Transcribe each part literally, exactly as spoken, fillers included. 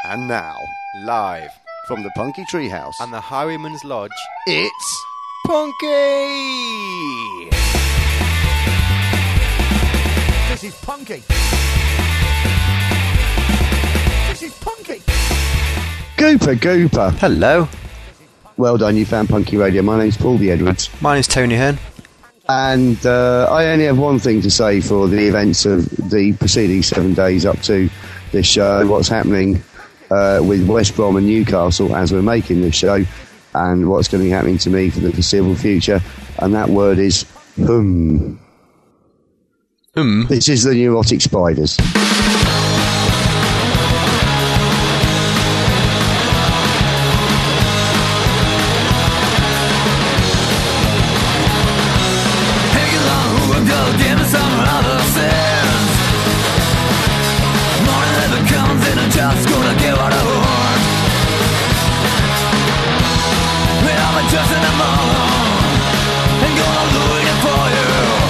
And now, live from the Punky Treehouse and the Highwayman's Lodge, it's Punky! This is Punky! This is Punky! Gooper, Gooper! Hello. Well done, you found Punky Radio. My name's Paul B. Edwards. My name's Tony Hearn. And uh, I only have one thing to say for the events of the preceding seven days up to this show, what's happening uh, with West Brom and Newcastle as we're making this show, and what's going to be happening to me for the foreseeable future, and that word is hum. Hum? This is the Neurotic Spiders. Just gonna give what I want. And I'm just in the moment and gonna do it for you.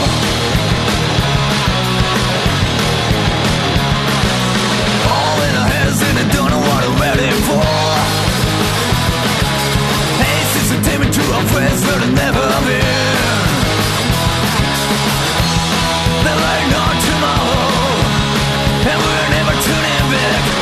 All in our heads and I don't know what I'm ready for. Hey, sister, take me to a place where I've never been. There ain't no tomorrow, and we're never tuning back.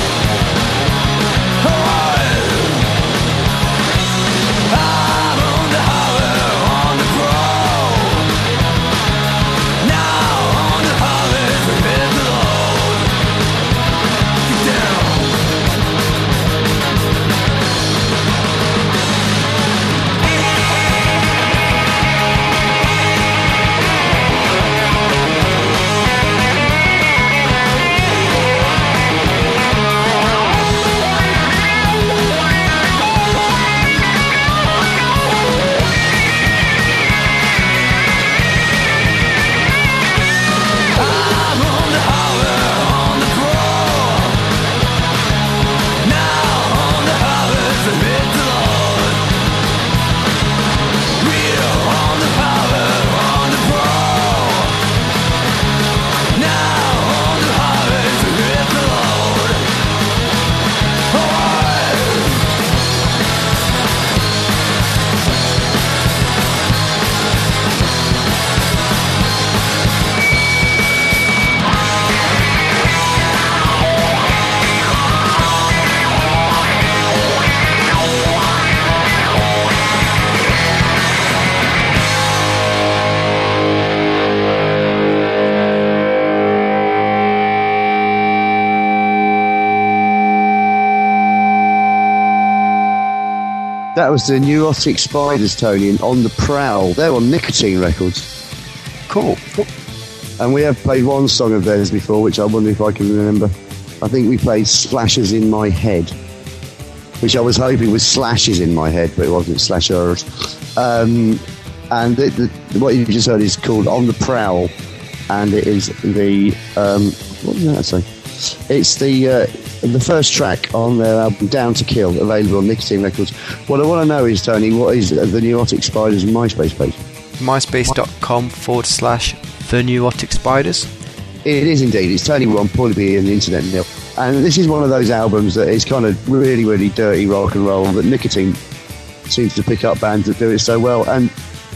That was the Neurotic Spiders, Tony, and On the Prowl. They're on Nicotine Records. Cool. And we have played one song of theirs before, which I wonder if I can remember. I think we played Slashes in My Head, which I was hoping was Slashes in My Head, but it wasn't, Slashers. Um, and the, the, what you just heard is called On the Prowl, and it is the... Um, what did that say? It's the... Uh, the first track on their album Down to Kill, available on Nicotine Records. What I want to know is, Tony, what is the Neurotic Spiders MySpace page? myspace.com forward slash the Neurotic Spiders. It is indeed. It's Tony One, Paulie B and the Internet Nil. And this is one of those albums that is kind of really, really dirty rock and roll that Nicotine seems to pick up bands that do it so well. And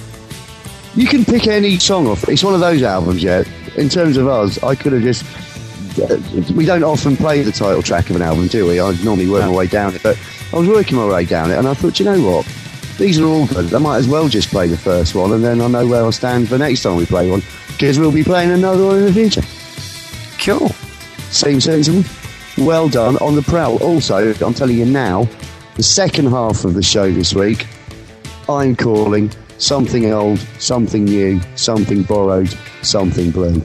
you can pick any song off. It's one of those albums, yeah. In terms of us, I could have just... We don't often play the title track of an album, do we? I normally work my way down it, but I was working my way down it, and I thought, you know what? These are all good. I might as well just play the first one, and then I know where I'll stand for next time we play one, because we'll be playing another one in the future. Cool. Seems sensible. Well done. On the Prowl. Also, I'm telling you now, the second half of the show this week, I'm calling something old, something new, something borrowed, something blue.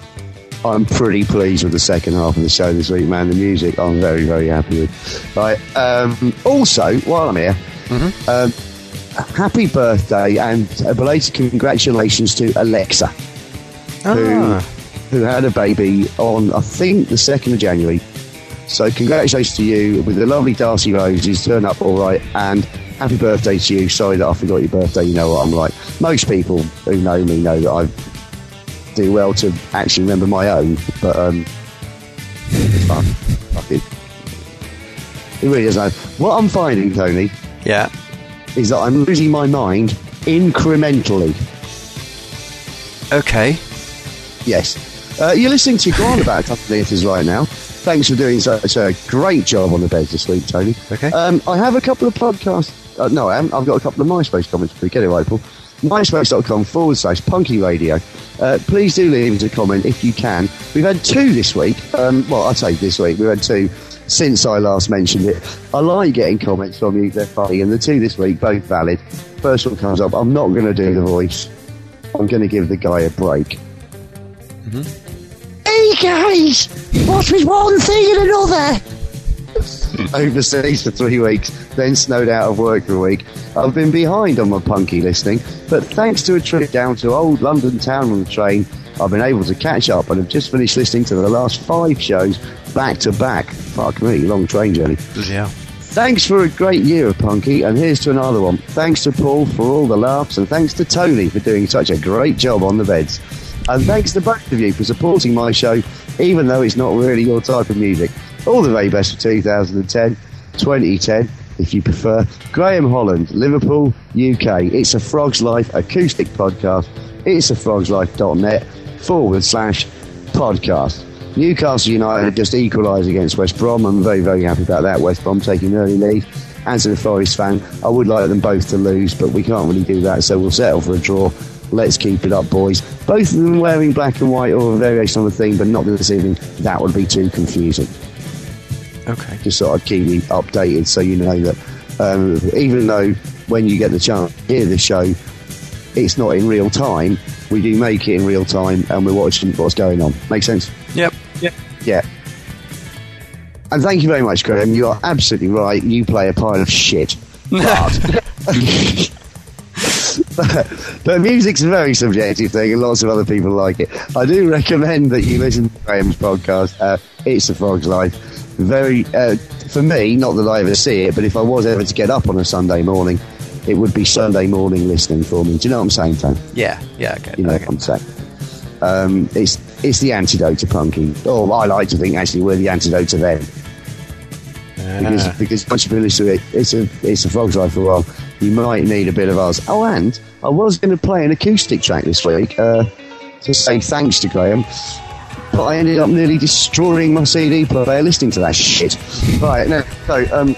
I'm pretty pleased with the second half of the show this week, man. The music, I'm very, very happy with. Right. Um, also, while I'm here, mm-hmm. um, happy birthday and a belated congratulations to Alexa, ah. who who had a baby on, I think, the second of January. So congratulations to you with the lovely Darcy Roses. Turn up all right, and happy birthday to you. Sorry that I forgot your birthday. You know what I'm like. Most people who know me know that I do well to actually remember my own, but um, fuck, fuck it. It really doesn't matter. What I'm finding, Tony, Yeah. is that I'm losing my mind incrementally. Okay. Yes. Uh, you're listening to Go On About a Couple of Theatres right now. Thanks for doing such a great job on the beds this week, Tony. Okay. Um, I have a couple of podcasts. Uh, no, I haven't. I've got a couple of MySpace comments for you. Get it right, Paul. MySpace.com forward slash Punky Radio. Uh, please do leave us a comment if you can. We've had two this week. Um, well, I'd say this week. We've had two since I last mentioned it. I like getting comments from you. They're funny. And the two this week, both valid. First one comes up. I'm not going to do the voice. I'm going to give the guy a break. Mm-hmm. Hey guys, what's with one thing and another? Overseas for three weeks, then snowed out of work for a week. I've been behind on my Punky listening, but thanks to a trip down to old London town on the train, I've been able to catch up and have just finished listening to the last five shows back to back. Fuck me, long train journey. Yeah. Thanks for a great year of Punky, and here's to another one. Thanks to Paul for all the laughs, and thanks to Tony for doing such a great job on the beds. And thanks to both of you for supporting my show, even though it's not really your type of music. All the very best for two thousand ten, twenty ten, if you prefer. Graham Holland, Liverpool, U K. It's a Frog's Life acoustic podcast. It's a frogs life dot net forward slash podcast. Newcastle United just equalised against West Brom. I'm very, very happy about that. West Brom taking early lead. As a Forest fan, I would like them both to lose, but we can't really do that, so we'll settle for a draw. Let's keep it up, boys. Both of them wearing black and white or a variation on the theme, but not this evening. That would be too confusing. Okay. Just sort of keep me updated so you know that um, even though when you get the chance to hear the show, it's not in real time, we do make it in real time and we're watching what's going on. Make sense? Yep. Yep. Yeah. And thank you very much, Graham. You are absolutely right. You play a pile of shit. But... But, but music's a very subjective thing and lots of other people like it. I do recommend that you listen to Graham's podcast, uh, It's a Frog's Life. Very, uh, for me, not that I ever see it, but if I was ever to get up on a Sunday morning, it would be Sunday morning listening for me. Do you know what I'm saying, Tom? Yeah, yeah, okay. You know okay. what I'm saying. Um, it's, it's the antidote to punky. Or I like to think, actually, we're the antidote to them. Uh. Because, because once you've been listening to it, it's a, it's a Frog's Life for a while. You might need a bit of us. Oh, and I was going to play an acoustic track this week uh, to say thanks to Graham, but I ended up nearly destroying my C D player listening to that shit. Right, now, so, um...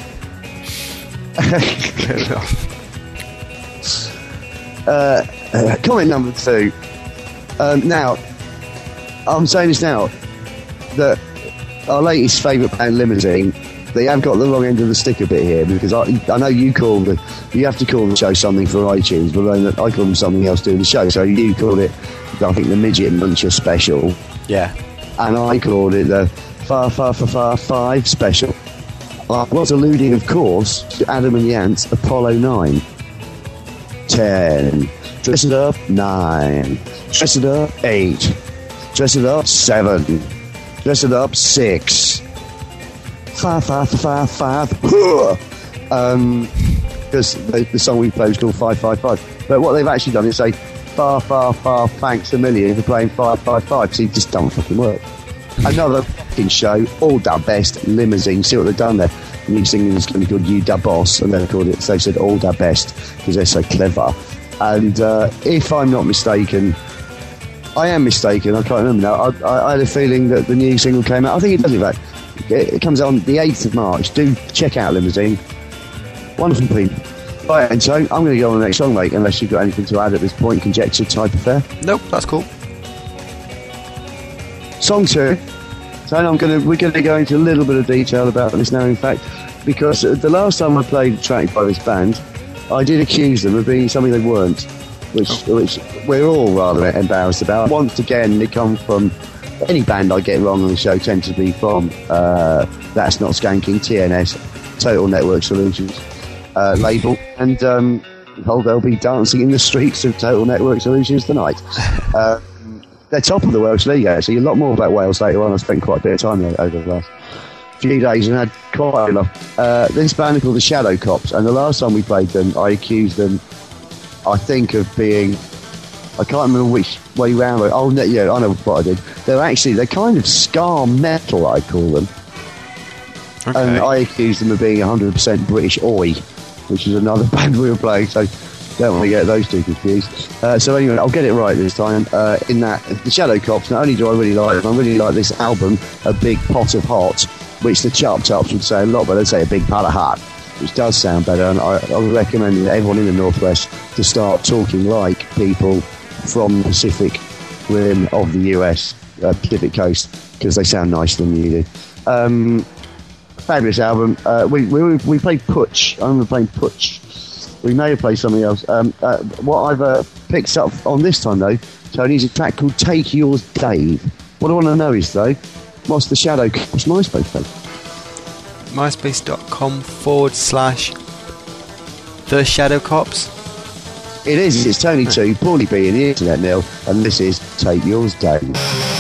uh, uh, comment number two. Um, now, I'm saying this now, that our latest favourite band, Limousine, they have got the wrong end of the stick a bit here, because I, I know you call the you have to call the show something for iTunes, but then I call them something else doing the show. So you called it, I think, the Midget Muncher Special. Yeah. And I called it the Far Far Far Far Five Special. I was alluding, of course, to Adam and the Ants' Apollo nine. Ten. Dress it up, nine. Dress it up, eight. Dress it up, seven. Dress it up, six. Five, five, five, five. Um, because the, the song we played was called Five, Five, Five. But what they've actually done is say, far, far, far, thanks a million for playing Five, Five, Five. See, it just don't fucking work. Another fucking show, all dub best, Limousine. See what they've done there? The new single is going to be called You Da Boss, and they've called it. So they said all dub best because they're so clever. And uh, if I'm not mistaken, I am mistaken. I can't remember now. I, I, I had a feeling that the new single came out. I think it does, in fact. It, it comes out on the eighth of March. Do check out Limousine. Wonderful people. Right, and so I'm going to go on the next song, mate, unless you've got anything to add at this point. Conjecture type affair. Nope, that's cool. Song two. So I'm going to, we're going to go into a little bit of detail about this now, in fact, because the last time I played a track by this band, I did accuse them of being something they weren't, which, oh. which we're all rather embarrassed about. Once again, they come from any band I get wrong on the show tends to be from uh, That's Not Skanking, T N S, Total Network Solutions uh, label, and um, oh, they'll be dancing in the streets of Total Network Solutions tonight. uh, they're top of the Welsh League, actually. A lot more about Wales later on. I spent quite a bit of time there over the last few days and had quite enough. Uh, this band are called the Shadow Cops, and the last time we played them, I accused them, I think, of being, I can't remember which way round. Oh, no, yeah, I know what I did. They're actually, they're kind of ska metal, I call them. Okay. And I accused them of being one hundred percent British Oi, which is another band we were playing, so don't want to get those two confused. Uh, so anyway, I'll get it right this time. Uh, in that, the Shadow Cops, not only do I really like them, I really like this album, A Big Pot of Hot, which the Chop Chops would say a lot, but they'd say A Big Pot of Hot, which does sound better, and I, I would recommend everyone in the Northwest to start talking like people from the Pacific Rim of the U S, uh, Pacific Coast, because they sound nicer than you do. Um, fabulous album. Uh, we, we we played Putsch. I remember playing Putsch. We may have played something else. Um, uh, what I've uh, picked up on this time, though, Tony, is a track called Take Yours, Dave. What I want to know is, though, what's the Shadow Cops MySpace page? myspace.com forward slash The Shadow Cops. It is. It's Tony two, Paulie B, and the Internet Nil, and this is Take Yours, Dave.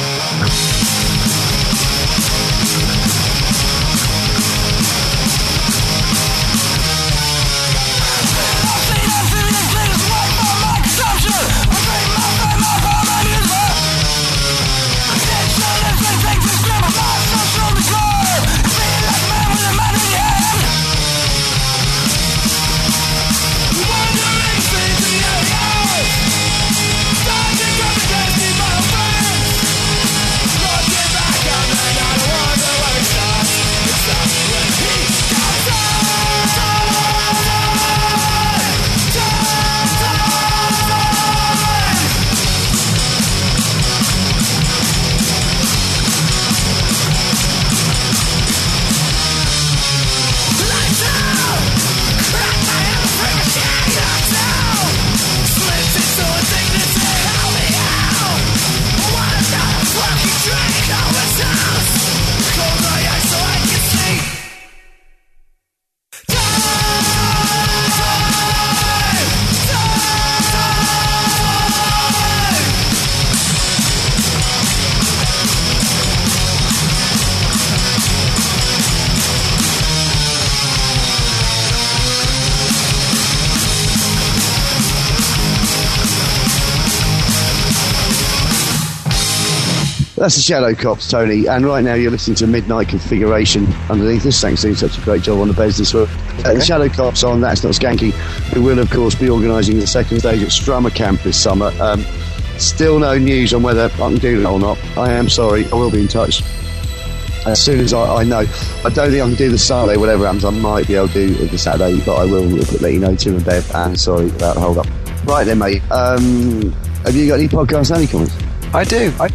That's the Shadow Cops, Tony, and right now you're listening to Midnight Configuration underneath this. Thanks for doing such a great job on the bass this week. Uh, the Shadow Cops on That's Not Skanky, who will, of course, be organising the second stage at Strummer Camp this summer. Um, still no news on whether I can do that or not. I am sorry, I will be in touch as soon as I, I know. I don't think I can do the Saturday, whatever happens. I might be able to do the Saturday, but I will let you know too and Dave. And sorry about the hold up. Right then, mate. Um, have you got any podcasts, any comments? I do. I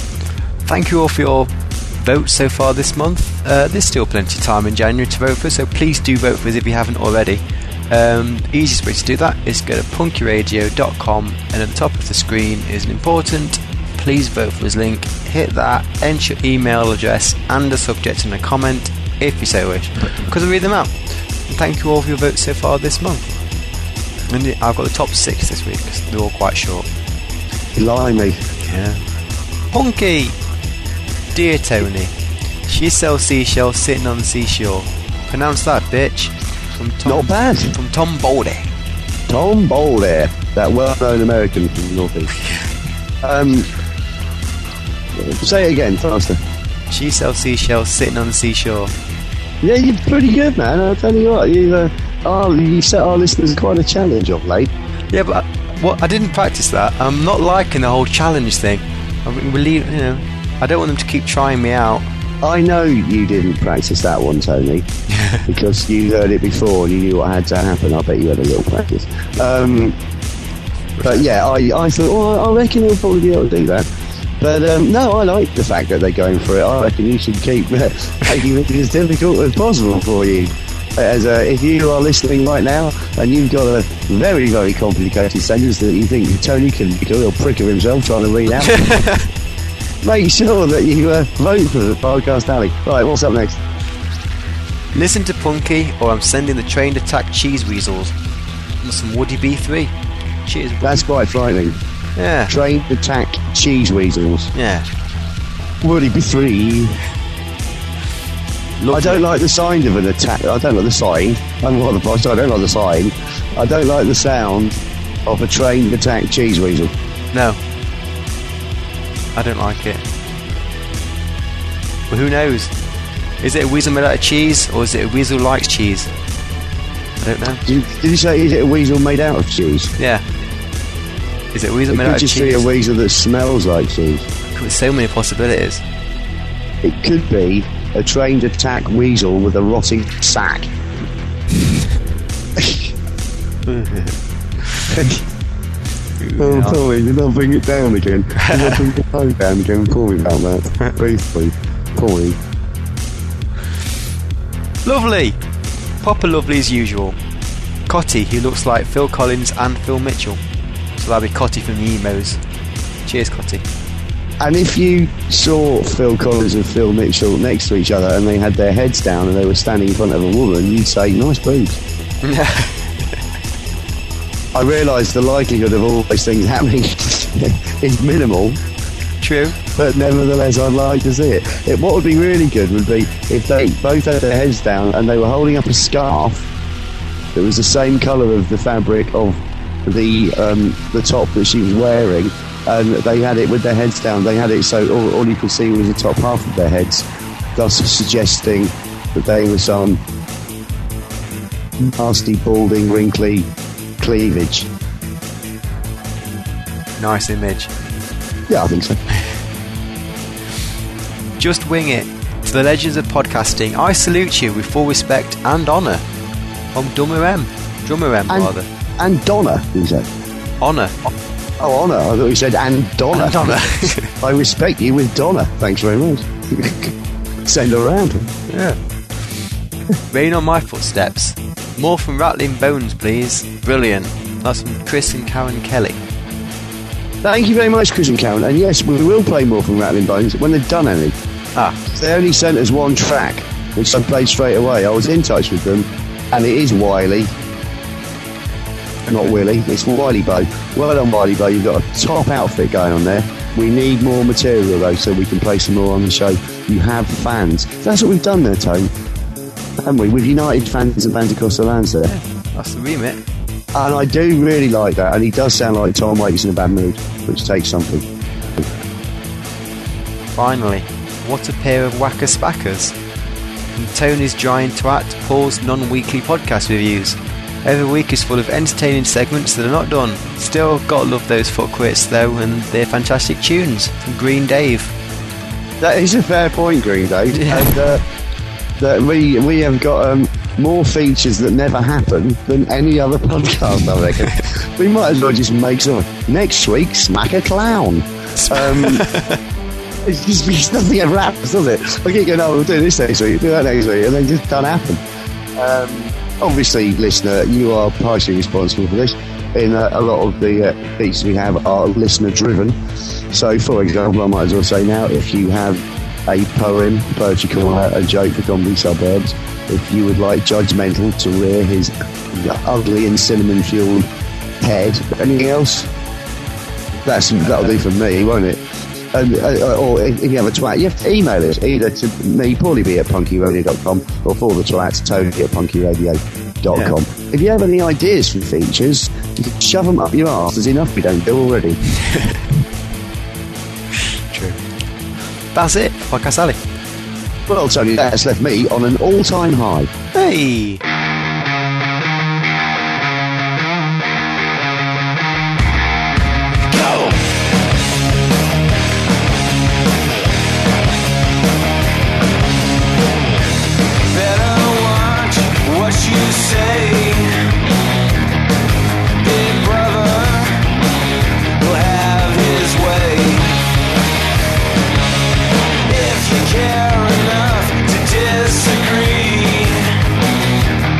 Thank you all for your votes so far this month. Uh, there's still plenty of time in January to vote for, so please do vote for us if you haven't already. Um, the easiest way to do that is go to punky radio dot com, and at the top of the screen is an important please vote for us link. Hit that, enter your email address and a subject and a comment if you so wish, because I'll read them out. And thank you all for your votes so far this month. And I've got the top six this week because they're all quite short. Blimey. Yeah. Punky! Dear Tony, she sells seashells sitting on the seashore. Pronounce that, bitch. From Tom, Not bad. From Tom Baldy. Tom Baldy, that well-known American from the Northeast. Um, say it again, faster. She sells seashells sitting on the seashore. Yeah, you're pretty good, man. I'll tell you what. You, uh, oh, you set our listeners quite a challenge of late. Yeah, but I, what, I didn't practice that. I'm not liking the whole challenge thing. I believe, you know, I don't want them to keep trying me out. I know you didn't practice that one, Tony, because you heard it before and you knew what had to happen. I bet you had a little practice. Um, but yeah, I, I thought, oh, I reckon he'll probably be able to do that. But um, no, I like the fact that they're going for it. I reckon you should keep uh, making it as difficult as possible for you. As uh, if you are listening right now and you've got a very, very complicated sentence that you think Tony can make a little prick of himself trying to read out, make sure that you uh, vote for the Podcast Alley. Right, what's up next? Listen to Punky, or I'm sending the trained attack cheese weasels and some Woody B three. Cheers, Woody. That's quite frightening. Yeah. Trained attack cheese weasels. Yeah. Would it be three? Lovely. I don't like the sound of an attack. I don't like the sign. I'm not the boss. I don't like the sign. I don't like the sound of a trained attack cheese weasel. No. I don't like it. But who knows? Is it a weasel made out of cheese, or is it a weasel likes cheese? I don't know. Did, did you say, is it a weasel made out of cheese? Yeah. Is it a weasel It made could out of just cheese? be a weasel that smells like cheese. There's so many possibilities. It could be a trained attack weasel with a rotting sack. Oh, Tommy, do not bring it down again. Do not bring the phone down again and call me about that. Please, please. Call me. Lovely! Proper lovely as usual. Cotty, who looks like Phil Collins and Phil Mitchell. So that'll be Cotty from the emos. Cheers, Cotty. And if you saw Phil Collins and Phil Mitchell next to each other and they had their heads down and they were standing in front of a woman, you'd say, nice boobs. I realise the likelihood of all those things happening is minimal. True. But nevertheless, I'd like to see it. it. What would be really good would be if they both had their heads down and they were holding up a scarf that was the same colour of the fabric of the um, the top that she was wearing, and they had it with their heads down. They had it so all, all you could see was the top half of their heads, thus suggesting that they were some nasty, balding, wrinkly cleavage. Nice image. Yeah, I think so. Just wing it. To the legends of podcasting, I salute you with full respect and honour. From Drummer M. Drummer M, And- rather. And Donna, he said. Honour. Oh, Honor. I thought you said and Donna. And Donna. I respect you with Donna. Thanks very much. Send her around. Yeah. Rain on my footsteps. More from Rattling Bones, please. Brilliant. That's from Chris and Karen Kelly. Thank you very much, Chris and Karen. And yes, we will play more from Rattling Bones when they've done any. Ah, They only sent us one track, which I played straight away. I was in touch with them, and it is Wiley. Not Willie, it's Wiley Bow. Well done, Wiley Bow. You've got a top outfit going on there. We need more material, though, so we can play some more on the show. You have fans. That's what we've done there, Tone. Haven't we? We've united fans and bands across the lands there. that's the remit. And I do really like that. And he does sound like Tom Waits in a bad mood, which takes something. Finally, what a pair of whacker spackers. From Tony's giant twat, Paul's non-weekly podcast reviews. Every week is full of entertaining segments that are not done. Still, gotta love those fuckwits though, and their fantastic tunes. From Green Dave. That is a fair point, Green Dave. Yeah. And uh, that we we have got um, more features that never happen than any other podcast, I reckon. We might as well just make some. Next week, Smack a Clown. Um, it's just it's nothing ever happens, does it? I keep going, oh, we'll do this next week, do that next week, and then just don't happen. Um, obviously, listener, you are partially responsible for this. In uh, a lot of the uh, features we have are listener-driven. So, for example, I might as well say now, if you have a poem, poetry corner, a joke for Comedy Suburbs, if you would like Judgmental to rear his ugly and cinnamon-fueled head, anything else? That's that'll do for me, won't it? And, uh, or if you have a twat, you have to email us either to me, Paulie B at punky radio dot com, or for the twats, Tony at punky radio dot com. Yeah. If you have any ideas for features, you can shove them up your arse. There's enough we don't do already. True. That's it. Podcast Alley. Well, Tony, that's left me on an all-time high. Hey! Care enough to disagree.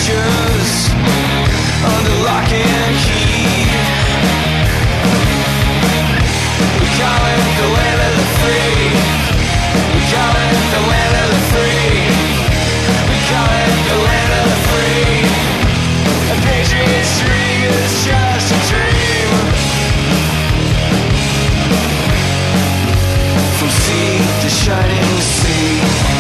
futures under lock and key. We call it the land of the free. We call it the land of the free. We call it the land of the free. A patriot's dream is just a dream. From sea to shining sea.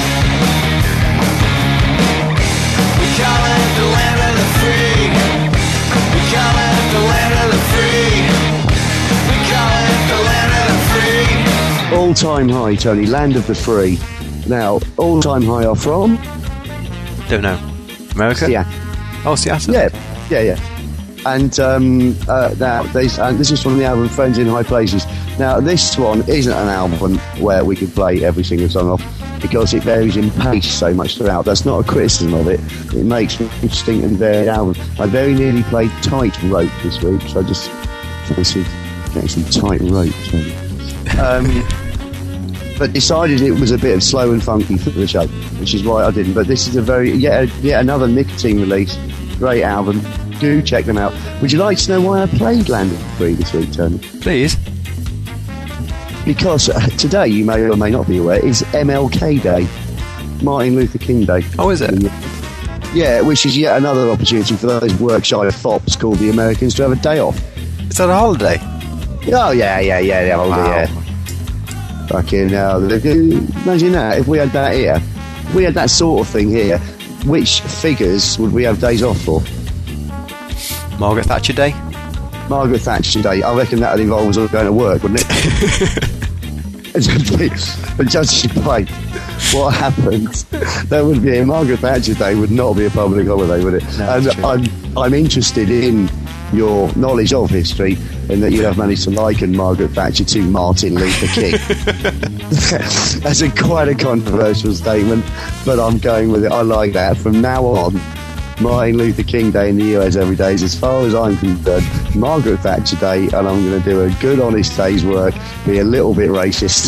We call it the land of the free. We call it the land of the free. We call it the land of the free. All-time high, Tony. Land of the free. Now, all-time high are from? Don't know. America? Yeah. Oh, Seattle? Yeah, yeah, yeah. And um, uh, now, this, and this is from the album Friends in High Places. Now, this one isn't an album where we could play every single song off because it varies in pace so much throughout. That's not a criticism of it. It makes an interesting and varied album. I very nearly played Tight Rope this week, so I just fancied getting some tight rope. Um, but decided it was a bit of slow and funky for the show, which is why I didn't. But this is a very, yet, yet another Nicotine release. Great album. Do check them out. Would you like to know why I played Land of the Free this week, Tony? Please. Because uh, today, you may or may not be aware, is M L K Day, Martin Luther King Day. Oh, is it? Yeah, which is yet another opportunity for those work-shy fops called the Americans to have a day off. Is that a holiday? Oh, yeah, yeah, yeah, yeah, Wow. yeah. Fucking hell. Imagine that, if we had that here. If we had that sort of thing here, which figures would we have days off for? Margaret Thatcher Day? Margaret Thatcher Day. I reckon that would involve us all going to work, wouldn't it? But just by what happened, that would be a Margaret Thatcher Day would not be a public holiday, would it? No, and that's true. I'm I'm interested in your knowledge of history and that you have managed to liken Margaret Thatcher to Martin Luther King. That's a quite a controversial statement, but I'm going with it. I like that. From now on, Martin Luther King Day in the U S every day is, as far as I'm concerned, Margaret Thatcher Day, and I'm going to do a good, honest day's work, be a little bit racist,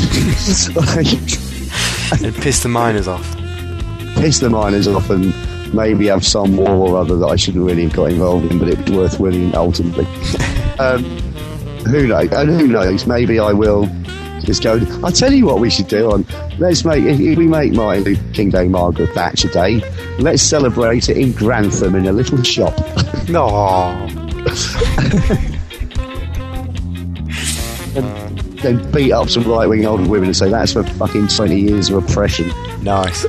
And piss the miners off. piss the miners off, and maybe have some war or other that I shouldn't really have got involved in, but it was worth winning ultimately. um, who knows? And who knows? Maybe I will just go. I'll tell you what we should do. On let's make if we make Martin Luther King Day Margaret Thatcher Day. Let's celebrate it in Grantham in a little shop. No. and then beat up some right-wing older women and say that's for fucking twenty years of oppression. Nice.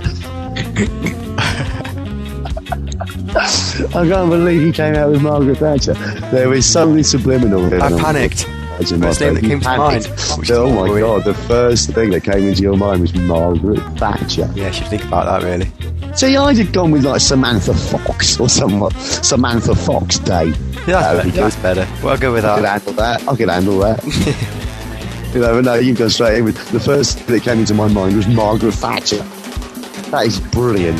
I can't believe he came out with Margaret Thatcher. There is something subliminal here. I panicked. First name that came to mind. Which Oh is my worrying. god, the first thing that came into your mind was Margaret Thatcher. Yeah, I should think about that, really. See, I'd have gone with like Samantha Fox or somewhat. Samantha Fox Day. Yeah, That would that's, be better. that's better. Well, I'll go with I could that. handle that. I could handle that. You know, but no, you've gone straight in with the first thing that came into my mind was Margaret Thatcher. That is brilliant.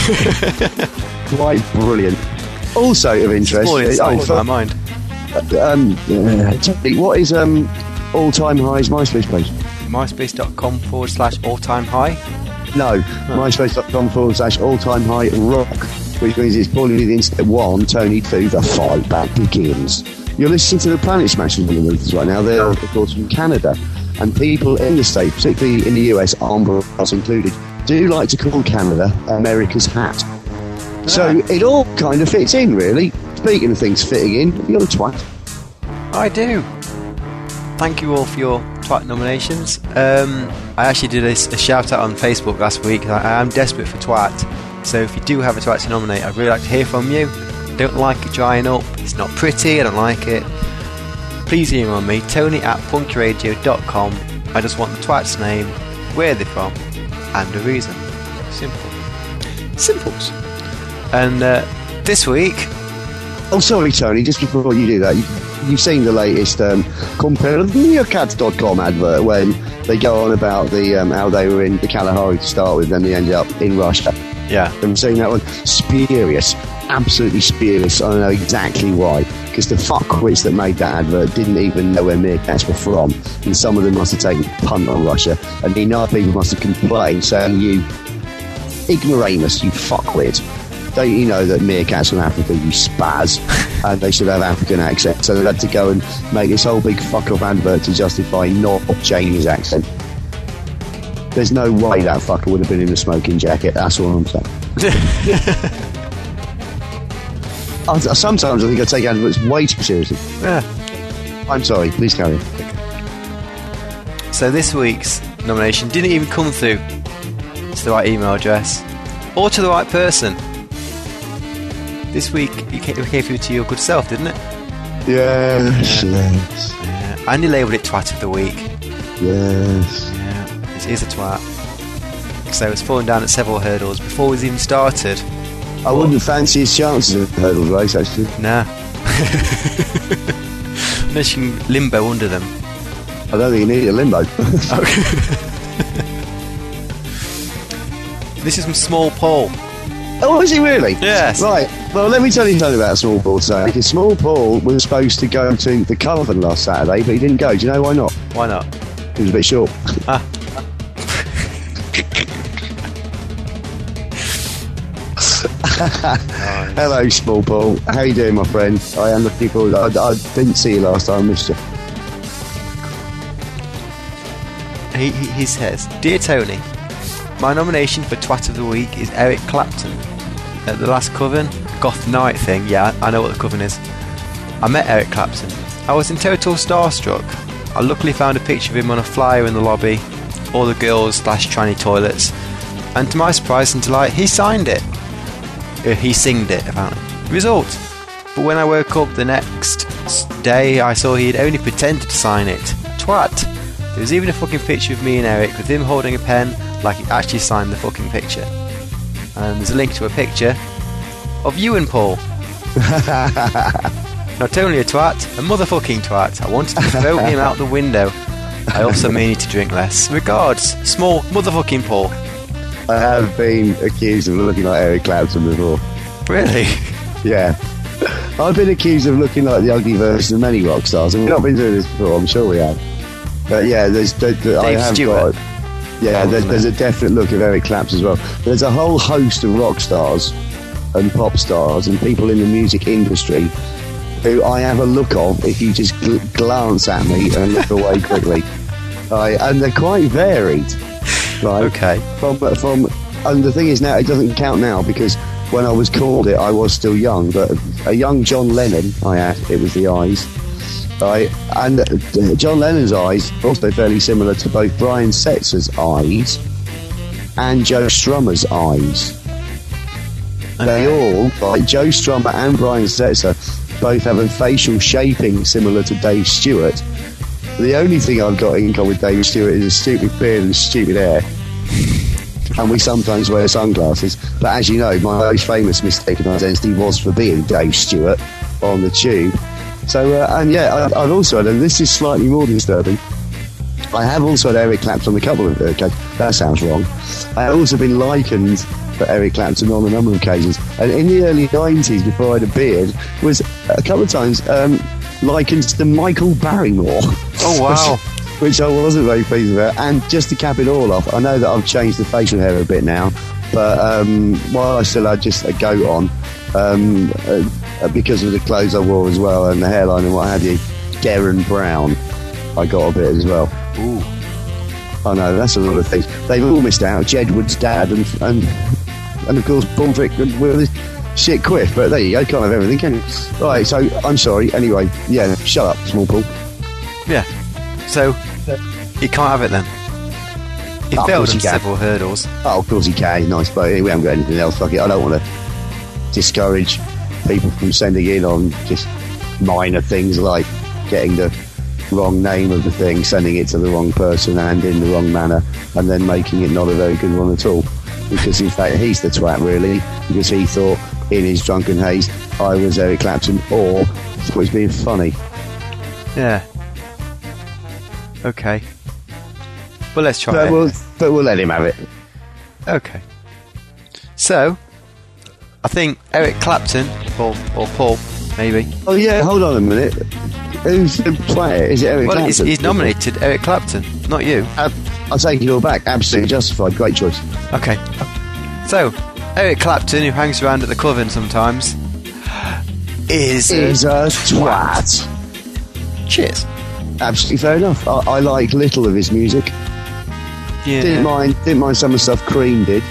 Quite brilliant. Also of interest, More oh, in for- my mind. um, yeah, tell me, what is um, all-time high's MySpace page? MySpace.com forward slash all time high. No, MySpace.com forward slash all-time high rock, which means it's probably the internet one, Tony two, the fight back begins. You're listening to the Planet Smashers on the Roots right now. They're, of course, from Canada. And people in the States, particularly in the U S, armed robots included, do like to call Canada America's hat. So it all kind of fits in, really. Speaking of things fitting in, you're a twat. I do. Thank you all for your twat nominations. Um, I actually did a, a shout out on Facebook last week. I, I am desperate for twat. So if you do have a twat to nominate, I'd really like to hear from you. Don't like it drying up. It's not pretty. I don't like it. Please email me, Tony at punkradio dot com. I just want the twat's name, where they're from, and a reason. Simple. Simples. And uh, this week, Oh, sorry, Tony, just before you do that, you, you've seen the latest um, compare meerkat dot com advert when they go on about the um, how they were in the Kalahari to start with, then they ended up in Russia. yeah, Have you seen that one? Spurious. Absolutely spurious. I don't know exactly why. Because the fuckwits that made that advert didn't even know where meerkats were from. And some of them must have taken a punt on Russia. And enough people must have complained saying, you ignoramus, you fuckwit. don't you know that meerkats from Africa, you spaz, and they should have African accents? So they had to go and make this whole big fuck off advert to justify not Jamie's accent. There's no way that fucker would have been in a smoking jacket. That's all I'm saying. I, sometimes I think I take adverts way too seriously. Yeah. I'm sorry. Please carry on. So this week's nomination didn't even come through to the right email address or to the right person. This week it came, it came through to your good self, didn't it? Yes. Yes. Yeah. Andy labelled it twat of the week. Yes. Yeah, it is a twat. So it's fallen down at several hurdles before we've even started. I wouldn't fancy his chances of a hurdle race, actually. Nah. Unless you can limbo under them. I don't think you need a limbo. This is from Small Paul. Oh, is he really? Yes. Right. Well, let me tell you something about Small Paul today. Because Small Paul was supposed to go to the Coven last Saturday, but he didn't go. Do you know why not? Why not? He was a bit short. Ah. Nice. Hello, Small Paul. How you doing, my friend? I am looking forward. I, I didn't see you last time. I missed you. He, he, he says, Dear Tony, my nomination for Twat of the Week is Eric Clapton. At the last Coven, Goth Night thing, yeah, I know what the Coven is. I met Eric Clapton. I was in total starstruck. I luckily found a picture of him on a flyer in the lobby, all the girls slash tranny toilets, and to my surprise and delight, he signed it. Uh, he singed it, apparently. Result. But when I woke up the next day, I saw he had only pretended to sign it. Twat. There was even a fucking picture of me and Eric with him holding a pen like he actually signed the fucking picture. And there's a link to a picture of you and Paul. Not only a twat, a motherfucking twat. I wanted to throw him out the window. I also may need to drink less. Regards, Small motherfucking Paul. I have been accused of looking like Eric Clapton before. Really? Yeah. I've been accused of looking like the ugly version of many rock stars, and we've not been doing this before, I'm sure we have. But yeah, there's, there, there, I have Stewart. got... Yeah, there's, there's a definite look of Eric Clapton as well. There's a whole host of rock stars and pop stars and people in the music industry who I have a look of if you just gl- glance at me and look away quickly. Right, and they're quite varied. Right. Okay. From, from, and the thing is now, it doesn't count now because when I was called it, I was still young. But a young John Lennon, I had, it was the eyes. Right, and uh, John Lennon's eyes also fairly similar to both Brian Setzer's eyes and Joe Strummer's eyes. Okay. They all, like Joe Strummer and Brian Setzer, both have a facial shaping similar to Dave Stewart. The only thing I've got in common with Dave Stewart is a stupid beard and stupid hair. And we sometimes wear sunglasses. But as you know, my most famous mistaken identity was for being Dave Stewart on the Tube. So, uh, and yeah, I, I've also had, and this is slightly more disturbing, I have also had Eric Clapton on a couple of occasions. That sounds wrong. I have also been likened for Eric Clapton on a number of occasions. And in the early nineties, before I had a beard, was a couple of times um, likened to Michael Barrymore. Oh, wow. which, which I wasn't very pleased about. And just to cap it all off, I know that I've changed the facial hair a bit now, but um, while I still had just a goat on, um, uh, because of the clothes I wore as well and the hairline and what have you, Darren Brown, I got a bit as well. Ooh. I know, that's a lot of things. They've all missed out. Jedward's dad and and, and of course Bumfrick with his shit quiff, but there you go, can't have everything, can you? Right, so I'm sorry, anyway, yeah, shut up, Small Paul. Yeah. So, he can't have it then. He Oh, of failed course on he can. several hurdles. Oh, of course he can, nice bloke. We haven't got anything else, fuck it. I don't want to discourage people from sending in on just minor things like getting the wrong name of the thing, sending it to the wrong person and in the wrong manner, and then making it not a very good one at all. Because in fact he's the twat really, because he thought in his drunken haze I was Eric Clapton, or thought he was being funny. Yeah. Okay. Well, let's try But it. we'll, but we'll let him have it. Okay. So, I think Eric Clapton, or, or Paul, maybe. Oh yeah, hold on a minute. Who's the player? Is it Eric Well, Clapton? he's, he's nominated Eric Clapton, not you. Uh, I'll take it all back. Absolutely justified. Great choice. Okay. So, Eric Clapton, who hangs around at the Coven sometimes, is, is a twat. Cheers. Absolutely fair enough. I, I like little of his music. Yeah. Didn't mind. Didn't mind some of the stuff Cream did.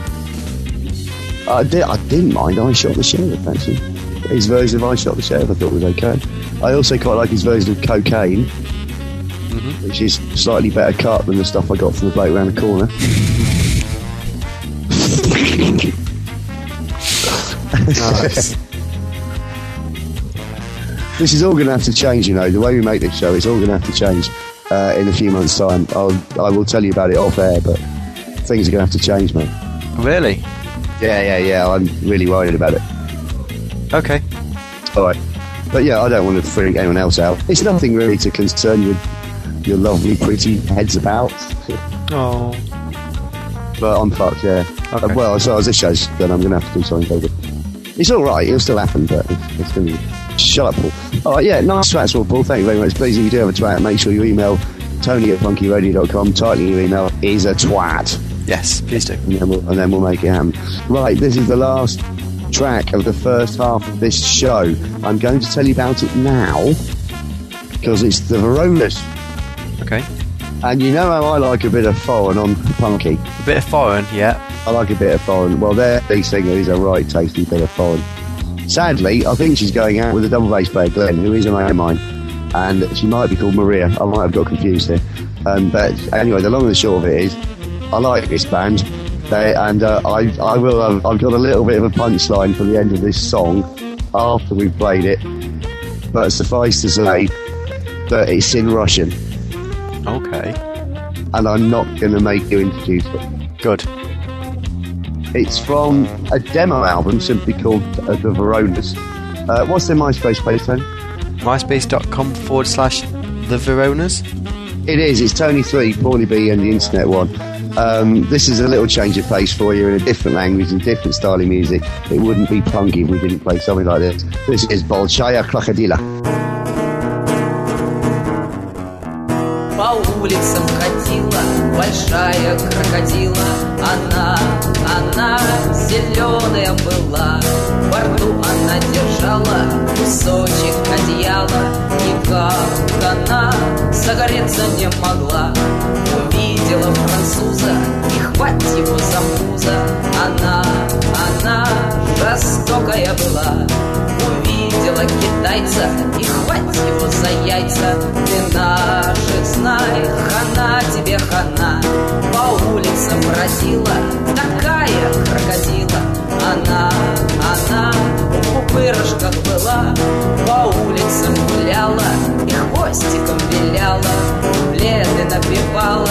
I did. I didn't mind. I Shot the Sheriff actually. His version of I Shot the Sheriff I thought was okay. I also quite like his version of Cocaine, mm-hmm. which is slightly better cut than the stuff I got from the bloke around the corner. Nice. This is all going to have to change, you know. The way we make this show, it's all going to have to change uh, in a few months' time. I'll, I will tell you about it off air, but things are going to have to change, mate. Really? Yeah, yeah, yeah. I'm really worried about it. Okay. All right. But yeah, I don't want to freak anyone else out. It's nothing really to concern you with your lovely, pretty heads about. Oh. But I'm fucked, yeah. Okay. Uh, well, as far as this show's done, I'm going to have to do something about it. It's all right. It'll still happen, but it's, it's going to be... Shut up, Paul. All right, yeah, nice twats, well, Paul. Thank you very much. Please, if you do have a twat, make sure you email Tony at punky radio dot com. Titling your email is a twat. Yes, please do. And then, we'll, and then we'll make it happen. Right, this is the last track of the first half of this show. I'm going to tell you about it now because it's the Veronas. Okay. And you know how I like a bit of foreign on Punky. A bit of foreign, yeah. I like a bit of foreign. Well, their lead singer is a right tasty bit of foreign. Sadly, I think she's going out with a double bass player, Glenn, who is a mate of mine. And she might be called Maria. I might have got confused here. Um, but anyway, the long and the short of it is, I like this band. They, and uh, I, I will have, I've got a little bit of a punchline for the end of this song after we've played it. But suffice to say that it's in Russian. Okay. And I'm not going to make you introduce it. Good. It's from a demo album simply called uh, The Veronas. Uh, what's their MySpace page, Tony? MySpace.com forward slash The Veronas? It is. It's Tony three, Paulie B and the Internet one. Um, this is a little change of pace for you in a different language and different style of music. It wouldn't be punky if we didn't play something like this. This is Bolshaya Krokodila. По улицам ходила большая крокодила. Она, она зеленая была. Во рту она держала кусочек одеяла. Никак она загореться не могла. Увидела француза и хвать его за пузо. Она, она жестокая была. Увидела китайца и хвать его за яйца. Ты наших знай, хана тебе хана. По улицам бродила такая крокодила. Она, она в пупырышках была. По улицам гуляла и хвостиком виляла. Пледы напевала,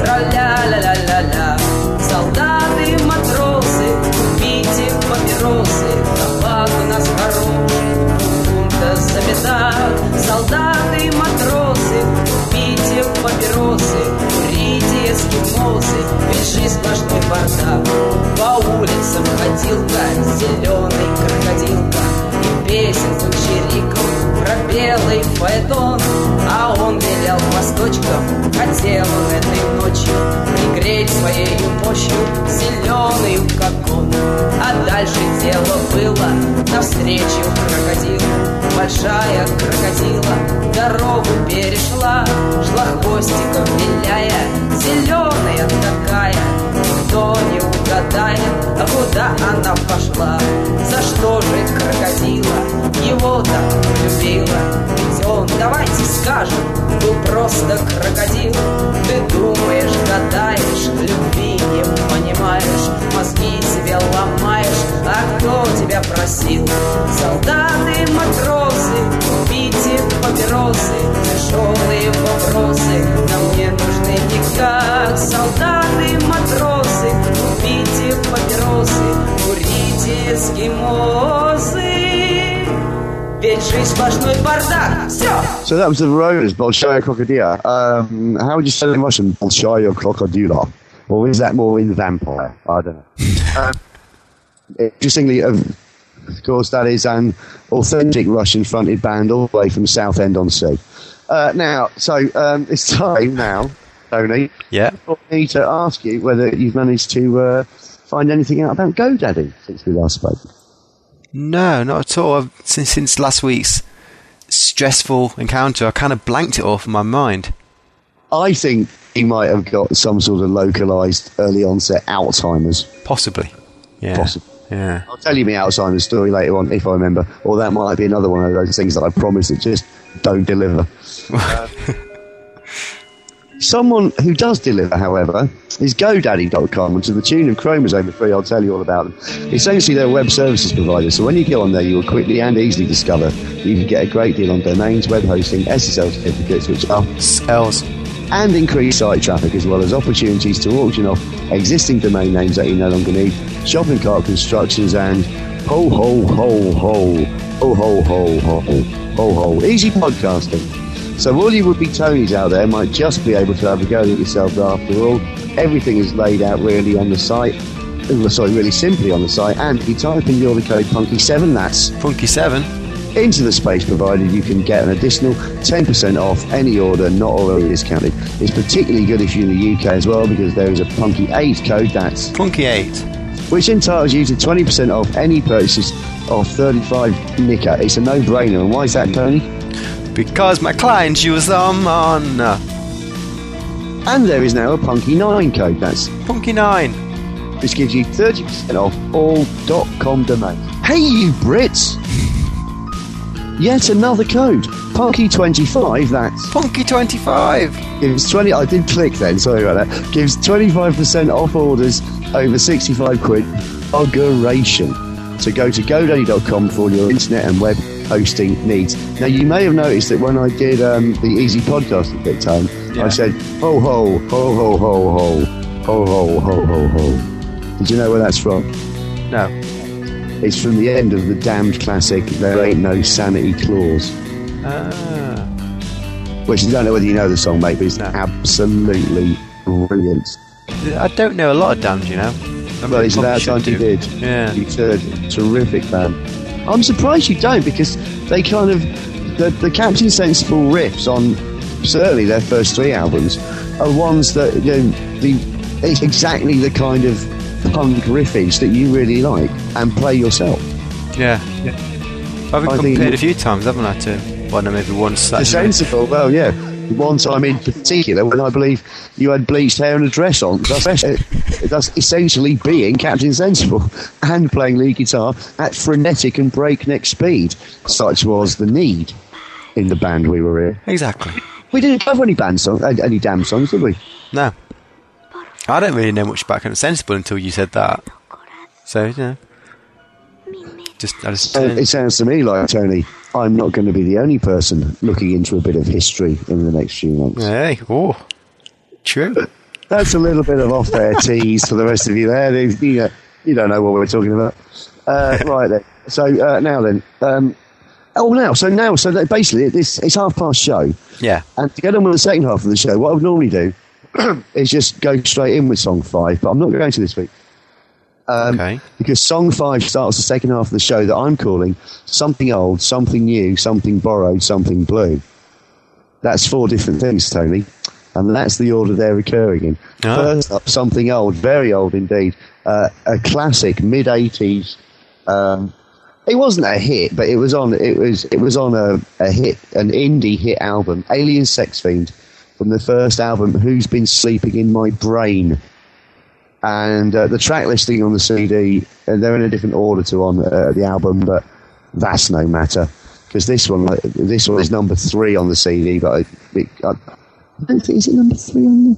тра-ля-ля-ля-ля-ля. Солдаты, матросы, купите папиросы. Табак у нас хороший, фунта за беда. Солдаты, матросы, купите папиросы. Курите эскимосы, пиши сплошной бардак. По улицам ходилка, зеленый крокодилка. И песенку чирикал про белый фаэтон. А он велел восточком, хотел он этой ночью пригреть своей мощью зеленый, как он. А дальше дело было навстречу крокодилу. Большая крокодила дорогу перешла, шла хвостиком виляя, зеленая такая. Никто не угадает, а куда она пошла. За что же крокодила его так любила? Ведь он, давайте скажем, был просто крокодил. Ты думаешь, гадаешь, любви не понимаешь, мозги себе ломаешь. А кто тебя просил? Солдаты, матросы, купите папиросы. Тяжелые вопросы нам не нужны никак. Солдаты, матросы, купите папиросы. Курите эскимосы. Ведь жизнь сплошной бардак. Все. So that was the Veronas, Bolshaya Krokodila. Um, how would you say it in Russian? Bolshaya Krokodila. Or is that more in vampire? I don't know. um, interestingly, of course, that is an authentic Russian-fronted band all the way from Southend-on-Sea. Uh, now, so um, it's time now, Tony, Yeah. for me to ask you whether you've managed to uh, find anything out about GoDaddy since we last spoke? No, not at all. I've, since, since last week's stressful encounter, I kind of blanked it off in my mind. I think he might have got some sort of localised early onset Alzheimer's. Possibly. Yeah. Possibly. Yeah. I'll tell you my Alzheimer's story later on if I remember, or that might be another one of those things that I promise that just don't deliver. uh, someone who does deliver, however, is GoDaddy dot com, and to the tune of Chromosome three, I'll tell you all about them. Essentially, they're a web services provider, so when you get on there, you will quickly and easily discover that you can get a great deal on domains, web hosting, S S L certificates, which are L's, and increase site traffic, as well as opportunities to auction off existing domain names that you no longer need, shopping cart constructions, and ho ho ho ho ho ho ho ho ho ho easy podcasting. So all you would-be Tonys out there might just be able to have a go at it yourself after all. Everything is laid out really on the site. Oh, sorry, really simply on the site. And if you type in the order code Punky seven, that's Funky seven, into the space provided, you can get an additional ten percent off any order not already discounted. It's particularly good if you're in the U K as well, because there is a Punky eight code, that's Funky eight, which entitles you to twenty percent off any purchase of thirty-five Nika. It's a no-brainer. And why is that, Tony? because my clients use them on uh, And there is now a Punky nine code, that's Funky nine. which gives you thirty percent off all .com domains. Hey, you Brits! Yet another code. Punky twenty-five, that's Funky twenty-five. gives twenty. I did click then, sorry about that. Gives twenty-five percent off orders over sixty-five quid. Buggeration. So go to GoDaddy dot com for all your internet and web hosting needs. Now, you may have noticed that when I did um, the Easy Podcast at that time, Yeah. I said, ho, ho, ho, ho, ho, ho, ho, ho, ho, ho, ho. Did you know where that's from? No. It's from the end of the damned classic, There Ain't No Sanity Clause. Ah. Which I don't know whether you know the song, mate, but it's No. absolutely brilliant. I don't know a lot of damned, you know. I Well, it's probably about should time you do. did. Yeah. It's a terrific band. I'm surprised you don't, because they kind of... The, the Captain Sensible riffs on certainly their first three albums are ones that, you know, the, it's exactly the kind of punk riffage that you really like and play yourself. Yeah. I've been I think- compared a few times, haven't I, to one, maybe once. The Sensible, well, yeah. One time in particular when I believe you had bleached hair and a dress on. That's, that's essentially being Captain Sensible and playing lead guitar at frenetic and breakneck speed. Such was the need in the band we were in. Exactly. We didn't have any band songs, any damn songs, did we? No. I don't really know much about Captain Sensible until you said that. So, you know. Just, I just... Uh, Uh, it sounds to me like, Tony, I'm not going to be the only person looking into a bit of history in the next few months. hey, oh. True. That's a little bit of off-air tease for the rest of you there. You, know, you don't know what we're talking about. Uh, right then. So uh, now then. Um, oh, now. So now. So that basically, this it's half past show. Yeah. And to get on with the second half of the show, what I would normally do is just go straight in with song five, but I'm not going to this week. Um, Okay. Because song five starts the second half of the show that I'm calling Something Old, Something New, Something Borrowed, Something Blue. That's four different things, Tony. And that's the order they're occurring in. Oh. First up, Something Old, very old indeed. Uh, a classic, mid-eighties. Um, it wasn't a hit, but it was on it was it was on a, a hit, an indie hit album, Alien Sex Fiend, from the first album, Who's Been Sleeping in My Brain. And uh, the track listing on the C D, and they're in a different order to on uh, the album, but that's no matter, because this one, uh, this one is number three on the C D. But I, it, I, I don't think is it number three on the.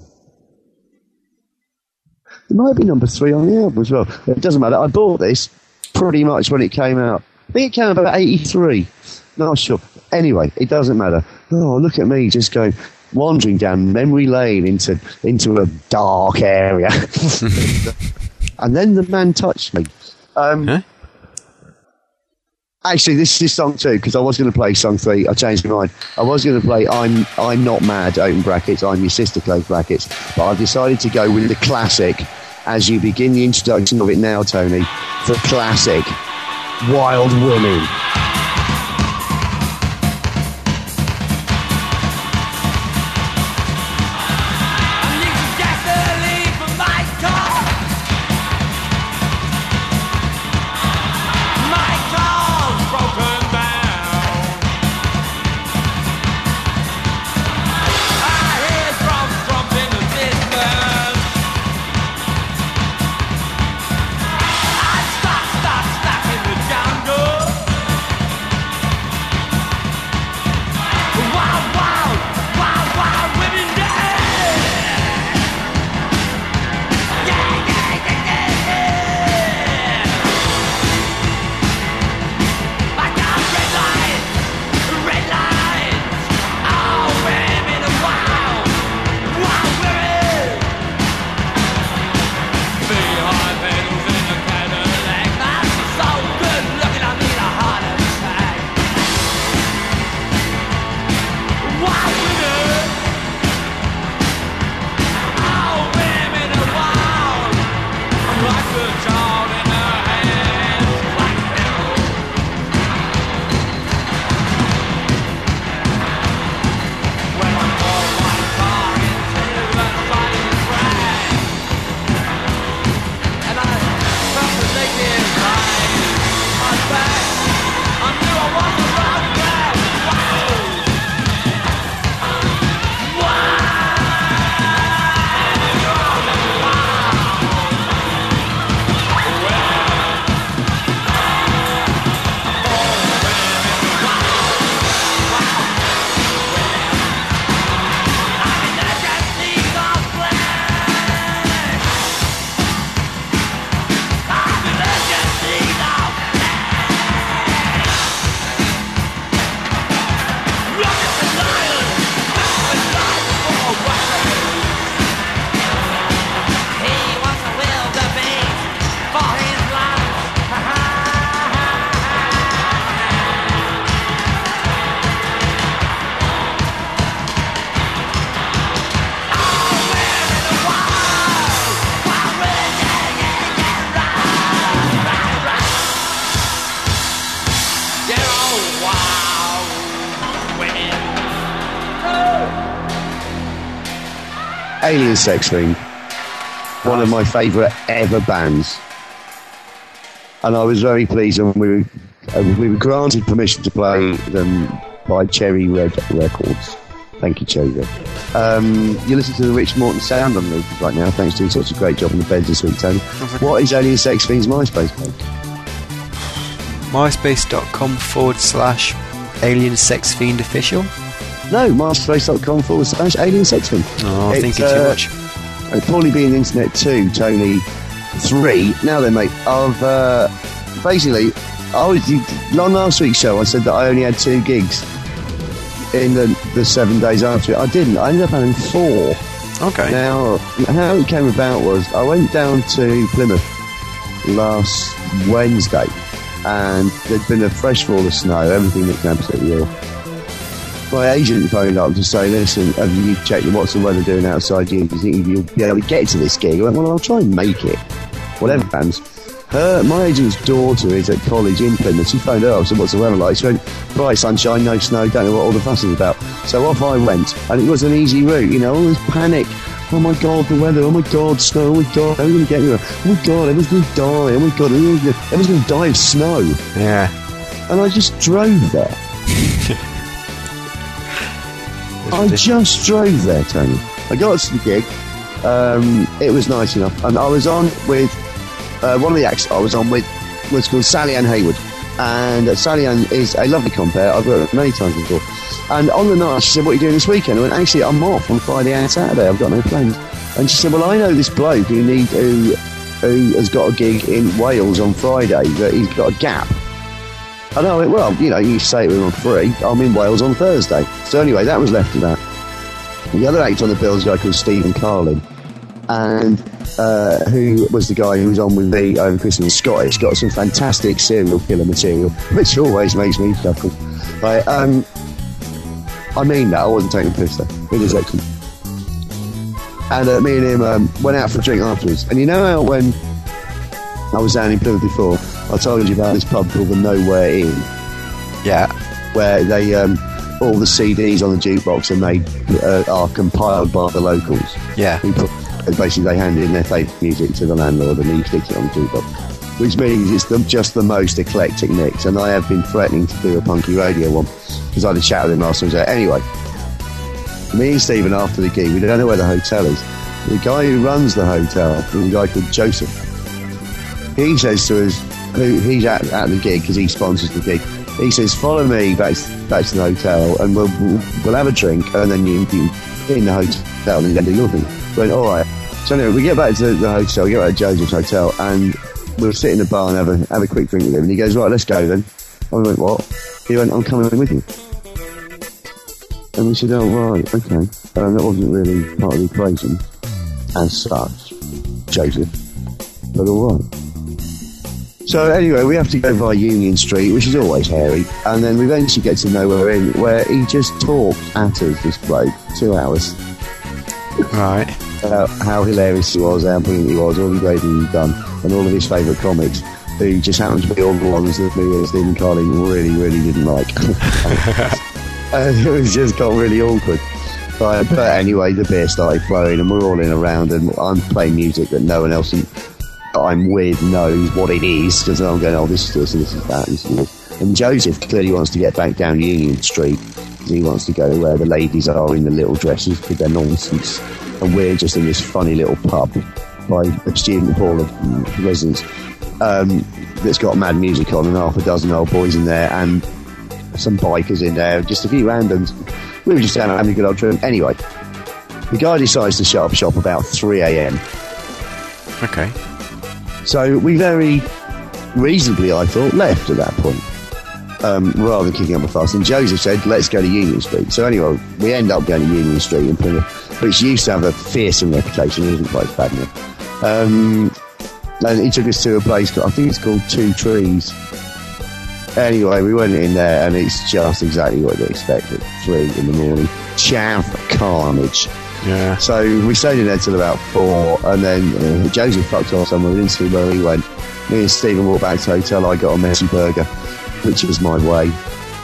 It might be number three on the album as well. It doesn't matter. I bought this pretty much when it came out. I think it came out about eighty-three. Not sure. Anyway, it doesn't matter. Oh, look at me just going. Wandering down memory lane into into a dark area, and then the man touched me. Um, Huh? Actually, this is song two, because I was going to play song three. I changed my mind. I was going to play "I'm I'm Not Mad" open brackets. I'm Your Sister close brackets. But I've decided to go with the classic as you begin the introduction of it now, Tony. The classic, "Wild Women." I need some gasoline for my car. Alien Sex Fiend, one of my favourite ever bands, and I was very pleased when we were, uh, we were granted permission to play them by Cherry Red Records. Thank you, Cherry Red. Um, you listen to the Rich Morton sound on Lucas right now. Thanks for doing such a great job on the beds this week, Tony. What is Alien Sex Fiend's MySpace page? myspace.com forward slash Alien Sex Fiend Official. No, myspace.com forward slash Alien Sex Fiend. Oh, I'm It's, thinking too uh, much. Uh, Paulie B and Internet two, Tony three. Now then, mate, I've uh, basically, I was, on last week's show, I said that I only had two gigs in the, the seven days after it. I didn't. I ended up having four. Okay. Now, how it came about was I went down to Plymouth last Wednesday, and there'd been a fresh fall of snow. Everything looked absolutely ill. My agent phoned up to say, listen, have you checked what's the weather doing outside you? Do you think you'll be able to get to this gig? I went, well, I'll try and make it. Whatever happens. Her, my agent's daughter is at college in Plymouth. She phoned her up and said, what's the weather like? She went, bright sunshine, no snow, don't know what all the fuss is about. So off I went, and it was an easy route, you know, all this panic. Oh my God, the weather, oh my God, snow, oh my God, how are we going to get here? Oh my God, everyone's going to die, oh my God, everyone's going to die of snow. Yeah. And I just drove there. I just drove there, Tony. I got to the gig. Um, it was nice enough. And I was on with uh, one of the acts I was on with was called Sally Ann Hayward. And uh, Sally Ann is a lovely compere. I've worked with her many times before. And on the night, she said, what are you doing this weekend? I went, actually, I'm off on Friday and Saturday. I've got no plans. And she said, well, I know this bloke who, need, who, who has got a gig in Wales on Friday, that he's got a gap. And I went, well, you know, you say it when I'm free. I'm in Wales on Thursday. So anyway, that was left of that. The other act on the bill is a guy called Stephen Carlin, and uh, who was the guy who was on with me over Christmas. Scottish, got some fantastic serial killer material, which always makes me chuckle. Right, um, I mean that, I wasn't taking a piss there. It was excellent. And uh, me and him um, went out for a drink afterwards. And you know how when I was down in Plymouth before, I told you about this pub called the Nowhere Inn? Yeah. Where they, um, all the C Ds on the jukebox are made, uh, are compiled by the locals. Yeah. Who put, basically they hand in their favourite music to the landlord and he sticks it on the jukebox. Which means it's the, just the most eclectic mix. And I have been threatening to do a punky radio one, because I had a chat with him last Wednesday. Anyway, me and Stephen after the gig, we don't know where the hotel is. The guy who runs the hotel is a guy called Joseph. He says to us, who he's at, at the gig because he sponsors the gig. He says, follow me back, back to the hotel and we'll, we'll, we'll have a drink and then you can in the hotel and then do your thing. We went, all right. So anyway, we get back to the, the hotel, we get back to Joseph's hotel and we'll sit in the bar and have a, have a quick drink with him. And he goes, right, let's go then. And we went, what? He went, I'm coming with you. And we said, oh, right, okay. Um, that wasn't really part of the equation as such, Joseph. But all right. So anyway, we have to go via Union Street, which is always hairy, and then we eventually get to Nowhere Inn, where he just talked at us, this bloke, two hours. Right. About how hilarious he was, how brilliant he was, all the great things he'd done, and all of his favourite comics, who just happened to be all the ones that me and Stephen Carlin really, really didn't like. And it was just got really awkward. But, but anyway, the beer started flowing, and we're all in a round, and I'm playing music that no one else in, I'm with knows what it is, because I'm going, oh, this is this and this is that. And, this is this. And Joseph clearly wants to get back down Union Street, because he wants to go where the ladies are in the little dresses with their nonsense. And we're just in this funny little pub by a student hall of residents um, that's got mad music on and half a dozen old boys in there and some bikers in there, just a few randoms. We were just down having a good old drink. Anyway, the guy decides to shut up shop about three a.m. Okay. So we very reasonably, I thought, left at that point, um, rather than kicking up a fuss. And Joseph said, let's go to Union Street. So anyway, we end up going to Union Street in Plymouth, which used to have a fearsome reputation. It isn't quite bad now. Um, and he took us to a place called, I think it's called Two Trees. Anyway, we went in there and it's just exactly what you'd expect at three in the morning. Chav carnage. Yeah. So we stayed in there till about four, and then uh, Joseph fucked off somewhere. We didn't see where he went. Me and Stephen walked back to the hotel. I got a messy burger, which was my way.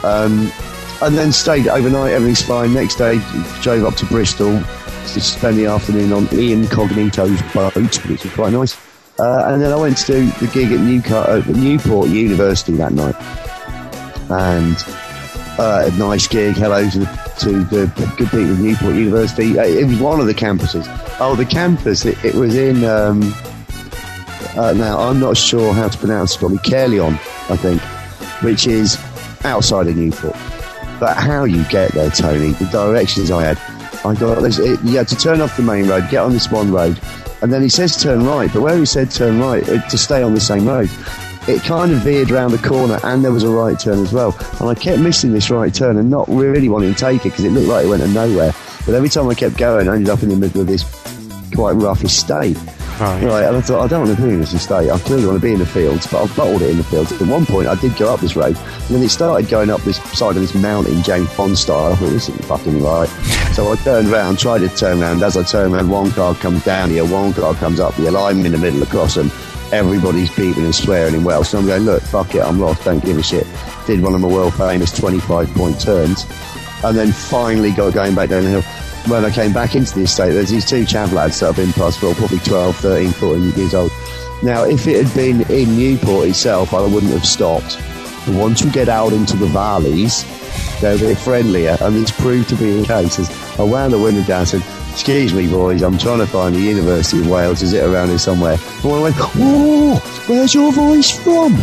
Um, and then stayed overnight, everything's fine. Next day, drove up to Bristol to spend the afternoon on Ian Cognito's boat, which was quite nice. Uh, and then I went to do the gig at Newcastle, at Newport University that night. And uh, a nice gig. Hello to the, to the good people at Newport University. Uh, it was one of the campuses. Oh, the campus, it, it was in... Um, uh, now, I'm not sure how to pronounce it, probably Caerleon, I think, which is outside of Newport. But how you get there, Tony, the directions I had, I got this, it, you had to turn off the main road, get on this one road, and then he says turn right, but where he said turn right, it, to stay on the same road, it kind of veered round the corner, and there was a right turn as well. And I kept missing this right turn and not really wanting to take it because it looked like it went to nowhere. But every time I kept going, I ended up in the middle of this quite rough estate. Right. Right, and I thought, I don't want to be in this estate. I clearly want to be in the fields, but I've bottled it in the fields. At one point, I did go up this road, and then it started going up this side of this mountain, James Bond style. I thought, this isn't fucking right. So I turned round, tried to turn round. As I turned round, one car comes down here, one car comes up here, I'm in the middle across them. Everybody's beeping and swearing in Welsh. So I'm going, look, fuck it, I'm lost, don't give a shit. Did one of my world-famous twenty-five point turns, and then finally got going back down the hill. When I came back into the estate, there's these two chav lads that have been past, well, probably twelve, thirteen, fourteen years old. Now, if it had been in Newport itself, I wouldn't have stopped. But once you get out into the valleys, they're a bit friendlier, and it's proved to be the case. As I wound the window down and said, excuse me, boys, I'm trying to find the University of Wales. Is it around here somewhere? And I went, whoa, where's your voice from?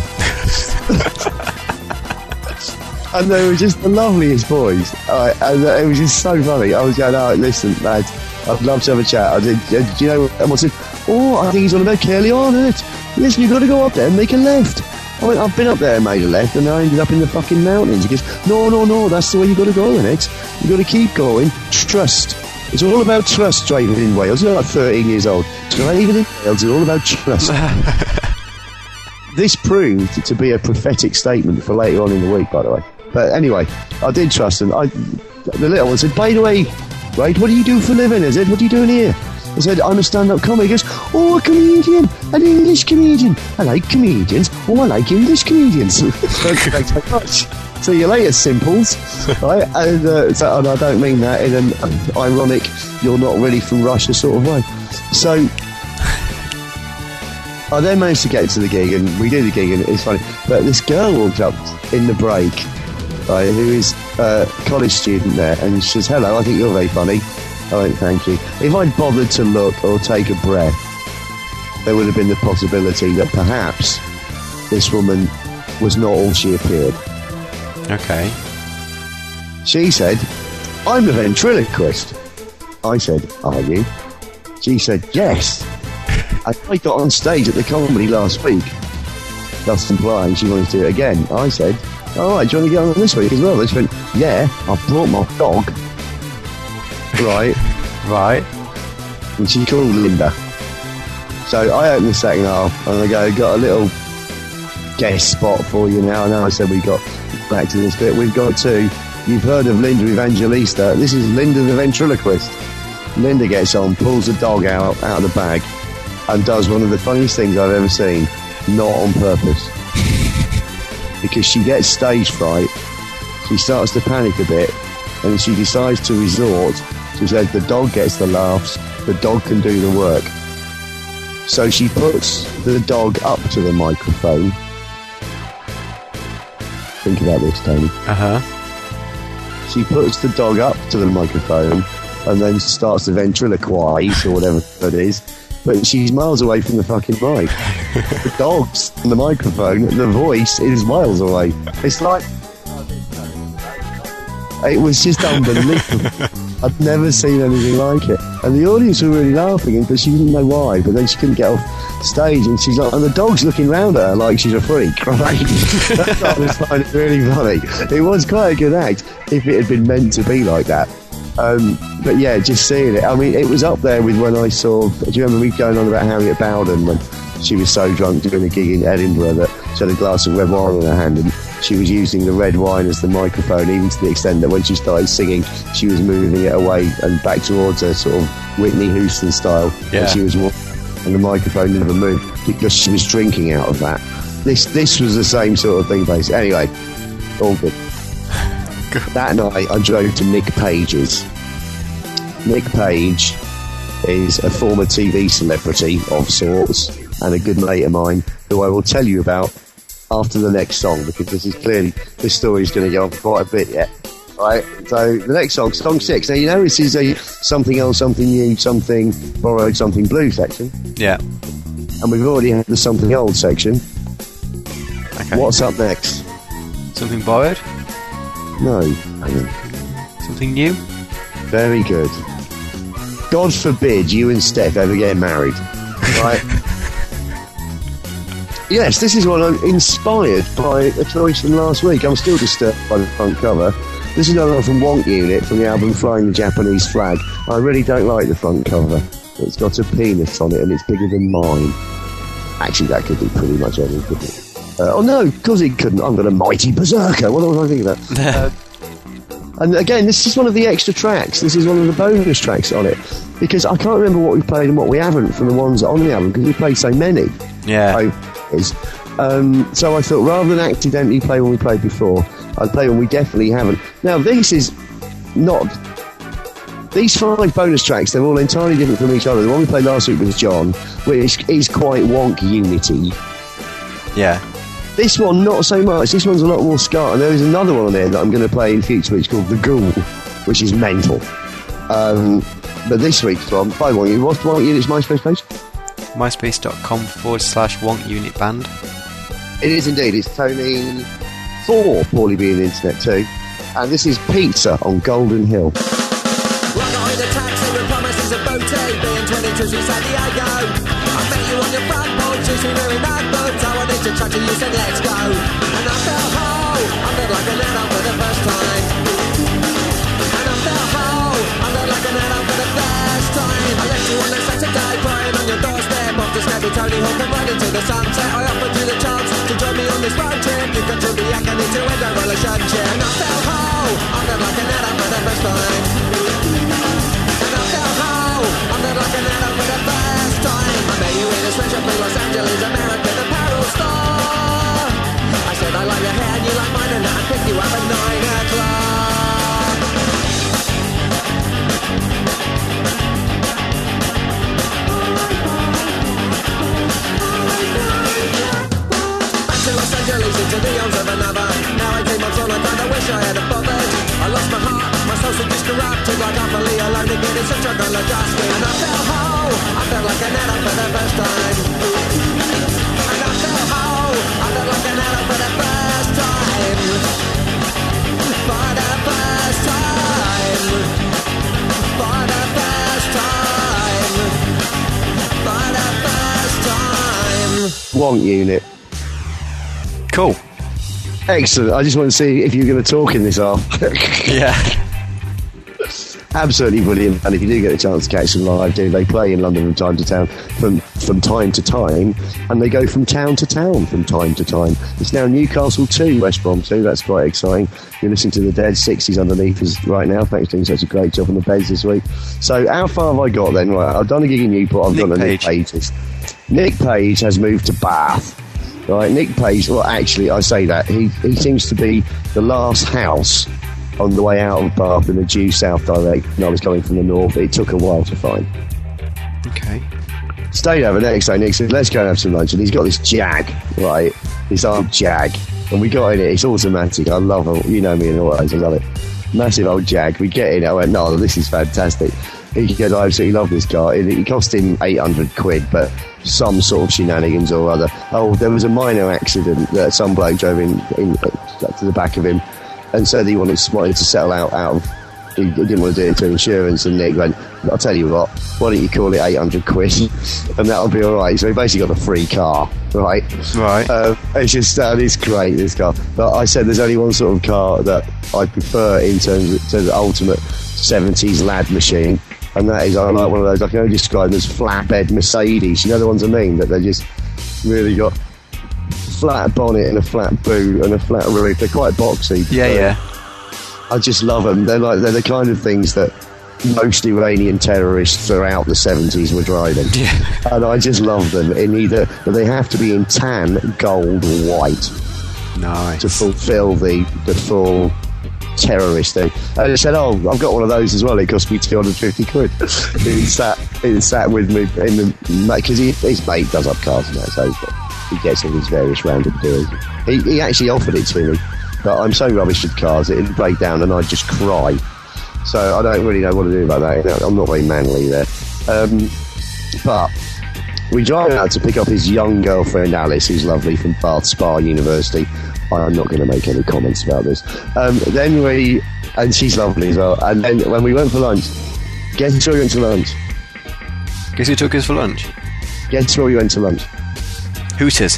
And they were just the loveliest boys. Uh, and it was just so funny. I was going, oh, listen, lads, I'd love to have a chat. I said, do you know what? And I said, oh, I think he's on about Caerleon, isn't it? Listen, you've got to go up there and make a left. I went, I've been up there and made a left, and I ended up in the fucking mountains. He goes, no, no, no, that's the way you've got to go, innit? You've got to keep going. Trust. It's all about trust driving in Wales. You're like thirteen years old. Driving in Wales is all about trust. This proved to be a prophetic statement for later on in the week, by the way. But anyway, I did trust him. I, the little one said, by the way, right, what do you do for a living? I said, what are you doing here? I said, I'm a stand-up comic. He goes, oh, a comedian, an English comedian. I like comedians. Oh, I like English comedians. Thanks very much. See you later, simples. Right? And, uh, so, and I don't mean that in an ironic, you're not really from Russia sort of way. So I then managed to get to the gig, and we did the gig, and it's funny. But this girl walked up in the break, right, who is a college student there, and she says, hello, I think you're very funny. I went, thank you. If I'd bothered to look or take a breath, there would have been the possibility that perhaps this woman was not all she appeared. Okay. She said, I'm the ventriloquist. I said, are you? She said, yes. And I got on stage at the comedy last week, thus implying she wanted to do it again. I said, all right, do you want to get on this week as well? She went, yeah, I brought my dog. Right. Right. And she called Linda. So I opened the second half, and I go, got a little guest spot for you now. And I said we got back to this bit. We've got to, you've heard of Linda Evangelista. This is Linda the ventriloquist. Linda gets on, pulls the dog out, out of the bag, and does one of the funniest things I've ever seen, not on purpose. Because she gets stage fright, she starts to panic a bit, and she decides to resort. She said the dog gets the laughs, the dog can do the work. So she puts the dog up to the microphone. Think about this, Tony. Uh-huh. She puts the dog up to the microphone and then starts to ventriloquize or whatever it is. But she's miles away from the fucking mic. The dog's on the microphone, the voice is miles away. It's like... It was just unbelievable. I'd never seen anything like it. And the audience were really laughing, but she didn't know why. But then she couldn't get off stage, and she's like, and the dog's looking round at her like she's a freak. Right? That's what I was finding really funny. It was quite a good act if it had been meant to be like that. Um, but yeah, just seeing it. I mean, it was up there with when I saw. Do you remember me going on about Harriet Bowden when she was so drunk doing a gig in Edinburgh that she had a glass of red wine in her hand, and she was using the red wine as the microphone, even to the extent that when she started singing, she was moving it away and back towards her, sort of Whitney Houston style. Yeah. And she was walking, and the microphone never moved because she was drinking out of that. This this was the same sort of thing, basically. Anyway, all good. that night I drove to Nick Page's. Nick Page is a former T V celebrity of sorts and a good mate of mine who I will tell you about after the next song, because this is clearly, this story is going to go on for quite a bit yet. Right, so the next song, song six. Now you know this is a something else, something new, something borrowed, something blue section. Yeah. And we've already had the something old section. Okay. What's up next? Something borrowed? No. Something new? Very good. God forbid you and Steph ever get married. Right? Yes, this is one I'm inspired by a choice from last week. I'm still disturbed by the front cover. This is another one from Wonk Unit from the album Flying the Japanese Flag. I really don't like the front cover. It's got a penis on it and it's bigger than mine. Actually, that could be pretty much anything, couldn't it? Uh, oh no, because it couldn't. I've got a mighty berserker. What was I thinking about? uh, and again, this is one of the extra tracks. This is one of the bonus tracks on it. Because I can't remember what we played and what we haven't from the ones on the album, because we played so many. Yeah. So, is. Um, so I thought, rather than accidentally play one we played before, I'd play one we definitely haven't. Now, this is not... These five bonus tracks, they're all entirely different from each other. The one we played last week was John, which is quite Wonk Unity. Yeah. This one, not so much. This one's a lot more ska. And there is another one on there that I'm going to play in future, which is called The Ghoul, which is mental. Um, but this week's one, by Wonk Unit, what's Wonk Unit's MySpace page? MySpace.com forward slash Wonk Unit Band. It is indeed. It's Tony for Paulie B and Internet too. And this is Pizza on Golden Hill. In a taxi with promises of booty, being twenty-two to San Diego. I met you on your front porch, you seemed wearing that boots. I wanted to chat to you, said let's go. And I felt whole, I felt like an adult for the first time. And I felt whole, I felt like an adult for the first time. I left you on a Saturday, crying on your doorstep. Off the scabby Tony Hawk and right into the sunset. I offered you the chance to join me on this road trip. You got to be acting to end a relationship. And I felt whole, I felt like an adult for the first time. Like an adult for the first time. I met you in a sweatshop in Los Angeles, American apparel store. I said I like your hair and you like mine, and I picked you up at nine o'clock. Back to Los Angeles, into the arms of another. Now eighteen months on, I kinda wish I had a bothered. I lost my heart, my soul so disrupted, like I'm fully alone again in some struggle adjusting. And I felt whole, I felt like an adult for the first time. And I felt whole, I felt like an adult for the first time. For the first time. For the first time. For the first time. Wonk Unit. Cool. Excellent. I just want to see if you're going to talk in this half. Yeah. Absolutely brilliant. And if you do get a chance to catch them live, do they play in London from time to town, from from time to time, and they go from town to town from time to time. It's now Newcastle two, West Brom two. That's quite exciting. You're listening to the Dead sixties underneath us right now. Thanks for doing such a great job on the beds this week. So how far have I got then? Right, I've done a gig in Newport. I've Nick done a Page. Nick Page's. Nick Page has moved to Bath. Right, Nick Page, well actually I say that, he, he seems to be the last house on the way out of Bath in the due south direction. I was coming from the north, it took a while to find. Okay. Stayed over next day, Nick said, let's go and have some lunch. And he's got this Jag, right, this old Jag. And we got in it, it's automatic, I love it, you know me in all ways, I love it. Massive old Jag, we get in, I went, no, this is fantastic. He goes, I absolutely love this car. It, it cost him eight hundred quid, but some sort of shenanigans or other. Oh, there was a minor accident that some bloke drove in, in uh, to the back of him, and so he wanted, wanted to settle out, out of, he, he didn't want to do it to insurance, and Nick went, I'll tell you what, why don't you call it eight hundred quid, and that'll be alright. So he basically got a free car, right? Right. Uh, it's just, uh, it's great, this car. But I said there's only one sort of car that I prefer in terms of, to the ultimate seventies lad machine. And that is, I like one of those, I can only describe them as flatbed Mercedes. You know the ones I mean? That they just really got flat bonnet and a flat boot and a flat roof. They're quite boxy. Yeah, but yeah. I just love them. They're like they're the kind of things that most Iranian terrorists throughout the seventies were driving. Yeah. And I just love them in either, but they have to be in tan, gold or white Nice. to fulfil the, the full terrorist thing. And I said, oh, I've got one of those as well. It cost me two hundred fifty quid. He sat, he sat with me in the, because his mate does up cars and that, so he gets all these various random deals. He, he actually offered it to me, but I'm so rubbish with cars, it'd break down and I'd just cry. So I don't really know what to do about that. I'm not very manly there. Um, but we drive out to pick up his young girlfriend Alice, who's lovely, from Bath Spa University. I'm not going to make any comments about this. Um, then we, and she's lovely as well. And then when we went for lunch, guess where we went to lunch? Guess who took us for lunch? Guess where we went to lunch? Hooters.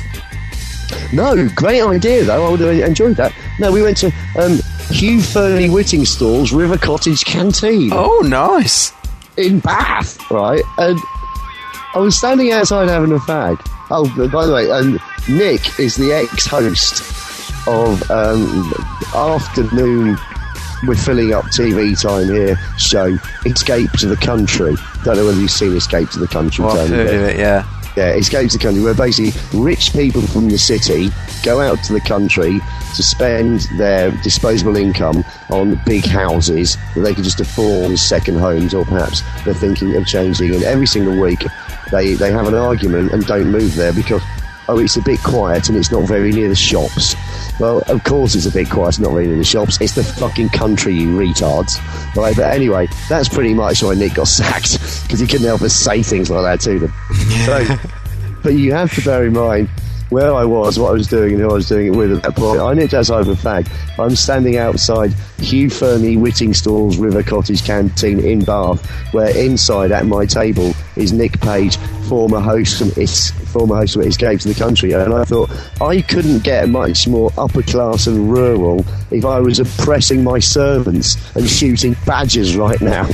No, great idea though. I would have enjoyed that. No, we went to um, Hugh Fernie Whittingstall's River Cottage Canteen. Oh, nice. In Bath, right? And I was standing outside having a fag. Oh, by the way, um, Nick is the ex-host of um, afternoon, we're filling up T V time here, show Escape to the Country. Don't know whether you've seen Escape to the Country. Well, I've heard of it, yeah. Yeah, Escape to the Country, where basically rich people from the city go out to the country to spend their disposable income on big houses that they can just afford as second homes, or perhaps they're thinking of changing. And every single week they, they have an argument and don't move there because, oh, it's a bit quiet and it's not very near the shops. Well, of course it's a bit quiet, it's not very near the shops. It's the fucking country, you retards. Right, but anyway, that's pretty much why Nick got sacked, because he couldn't help but say things like that to them. So, but you have to bear in mind where I was, what I was doing, and who I was doing it with at that point. I nipped outside with a fag. I'm standing outside Hugh Fernie Whittingstall's River Cottage Canteen in Bath, where inside at my table is Nick Page, former host from Is, former host of Escape to the Country. And I thought I couldn't get much more upper class and rural if I was oppressing my servants and shooting badgers right now.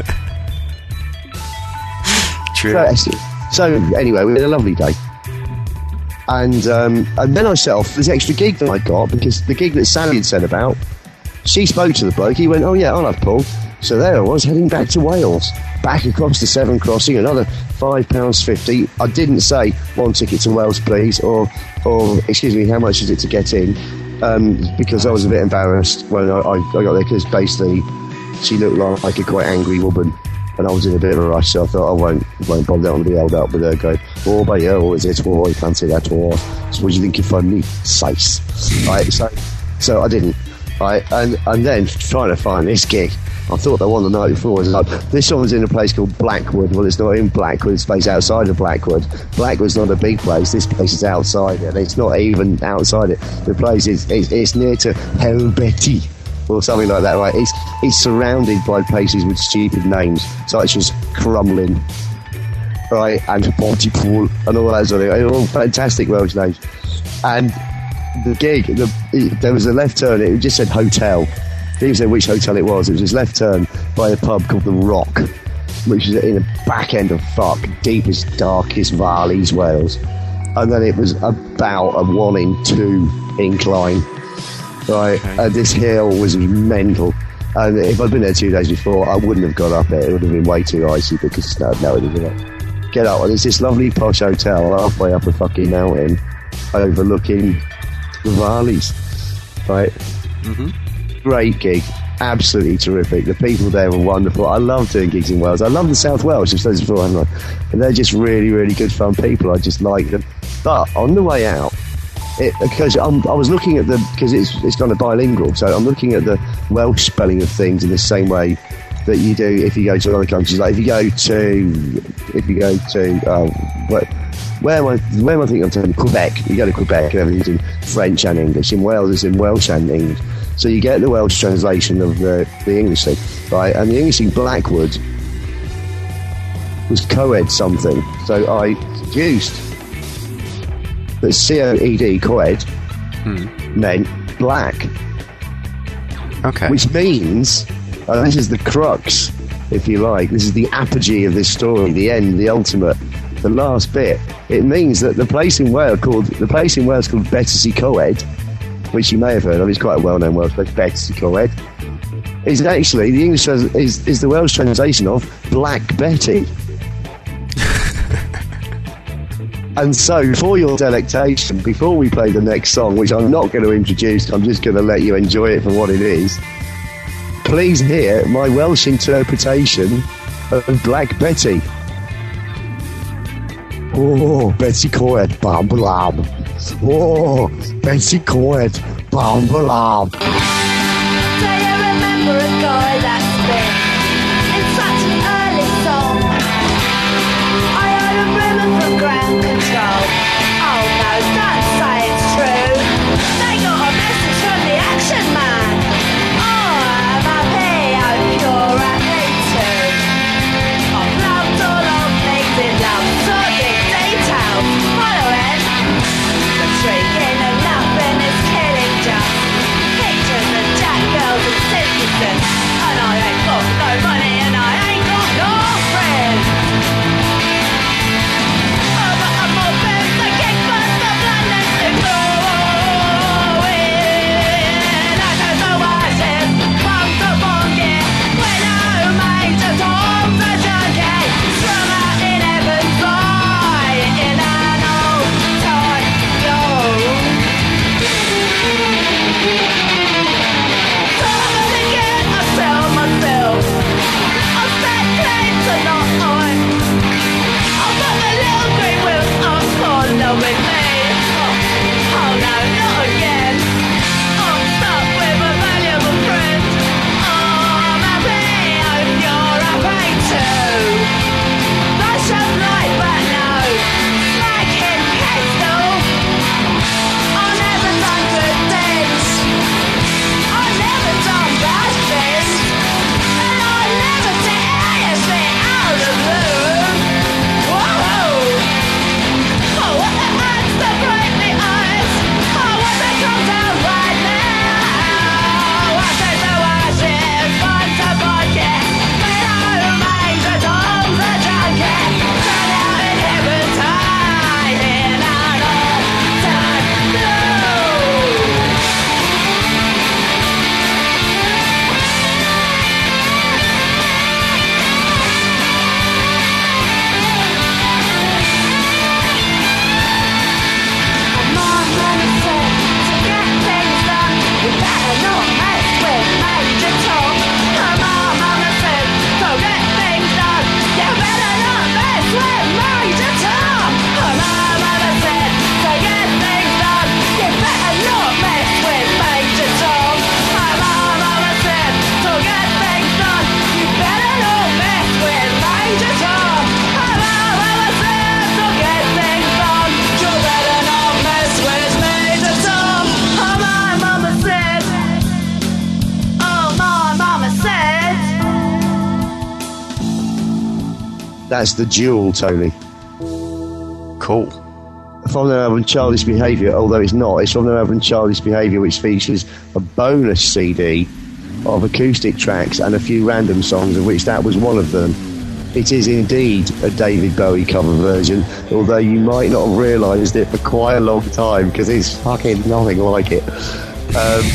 True. So, so anyway, we had a lovely day. And um, and then I set off this extra gig that I got, because the gig that Sally had said about, she spoke to the bloke. He went, oh yeah, I'll have Paul. So there I was, heading back to Wales, back across the Severn Crossing, another five pounds fifty. I didn't say one ticket to Wales, please, or or excuse me, how much is it to get in? Um, because I was a bit embarrassed when I, I, I got there, because basically she looked like, like a quite angry woman. And I was in a bit of a rush, so I thought I won't, won't bother. I want to be held up with her going, oh, but yeah, what is it? Oh, you fancy that? Or so what do you think you find me? Size. Right, so, so I didn't. Right, and, and then trying to find this gig, I thought the one the night before was like, this one was in a place called Blackwood. Well, it's not in Blackwood, it's based outside of Blackwood. Blackwood's not a big place, this place is outside it, and it's not even outside it. The place is, is it's near to Helbetty, or something like that, right? It's it's surrounded by places with stupid names, such as Crumlin, right, and Pontypool, and all that sort of thing. All fantastic Welsh names. And the gig, the, it, there was a left turn, it just said hotel. It didn't say which hotel it was. It was this left turn by a pub called The Rock, which is in the back end of fuck, deepest, darkest valleys, Wales. And then it was about a one in two incline. Right, okay. And this hill was mental. And if I'd been there two days before, I wouldn't have got up it. It would have been way too icy because no, no, it didn't. Get up, and there's this lovely posh hotel halfway up a fucking mountain, overlooking the valleys. Right, mm-hmm. Great gig, absolutely terrific. The people there were wonderful. I love doing gigs in Wales. I love the South Welsh. I've said this before, haven't I? And they're just really, really good fun people. I just like them. But on the way out, It, because I'm, I was looking at the, because it's it's kind of bilingual, so I'm looking at the Welsh spelling of things in the same way that you do if you go to other countries. Like if you go to, if you go to, um, where, where am I? Where am I thinking of turning? Quebec. You go to Quebec, and everything's in French and English. In Wales, it's in Welsh and English. So you get the Welsh translation of the the English thing, right? And the English in Blackwood was co-ed something. So I deduced that C O E D, co-ed, hmm. meant black. Okay. Which means, uh, this is the crux, if you like, this is the apogee of this story, the end, the ultimate, the last bit. It means that the place in Wales called, the place in Wales called Battersea Co-ed, which you may have heard of, it's quite a well-known Welsh place, Battersea Co-ed, is actually, the English is, is the Welsh translation of Black Betty. And so, for your delectation, before we play the next song, which I'm not going to introduce, I'm just going to let you enjoy it for what it is, please hear my Welsh interpretation of Black Betty. Oh, Betty Coed, bam blam. Oh, Betty Coed, bam blam. Do you remember a guy that's been in such an early song? I heard a rumour from ground control. Oh no, don't say it's true. They got a message from the action man. Oh, I'm happy, hope you're happy too. I've loved all of things in love, sorting details, following the tree and nothing is killing just pictures and jack girls and citizens. And I ain't got no money and I ain't got no friends. Oh, but I'm more bent to kick first the blood left to growing. I don't know why I said bum to bonky when no major Tom's a junkie. Strung out in heaven's eye in an old time yo. Time and again I tell myself I set claims are not on. I've got the little green wheels on corner with me. Oh, oh no, not again. I'm stuck with a valuable friend. Oh, I'm happy, hope you're happy too. I shall lie back now, like in pistol. I've never done good things. I've never done bad things. And I never did anything out of the blue. Whoa! Oh, what the hands that break the eyes. Oh, what they come down right now. I said no ashes, fun to forget. When I remain the Tom's a junkie. Turn out in heaven's high in an all-time blue. My mama said to get things done, you better not mess with Major Tom. My mama said to get things done, you better not mess with Major Tom. My mama said to get things done, you better not mess with Major Tom. My mama said to get things done, you better not mess with Major Tom. My mama said to get things done, you better not mess with Major Tom. Oh, my mama said. Oh, my mama said. That's The Duel, Tony. Cool. From their album Childish Behaviour, although it's not, it's from their album Childish Behaviour, which features a bonus C D of acoustic tracks and a few random songs, of which that was one of them. It is indeed a David Bowie cover version, although you might not have realised it for quite a long time, because it's fucking nothing like it. Um,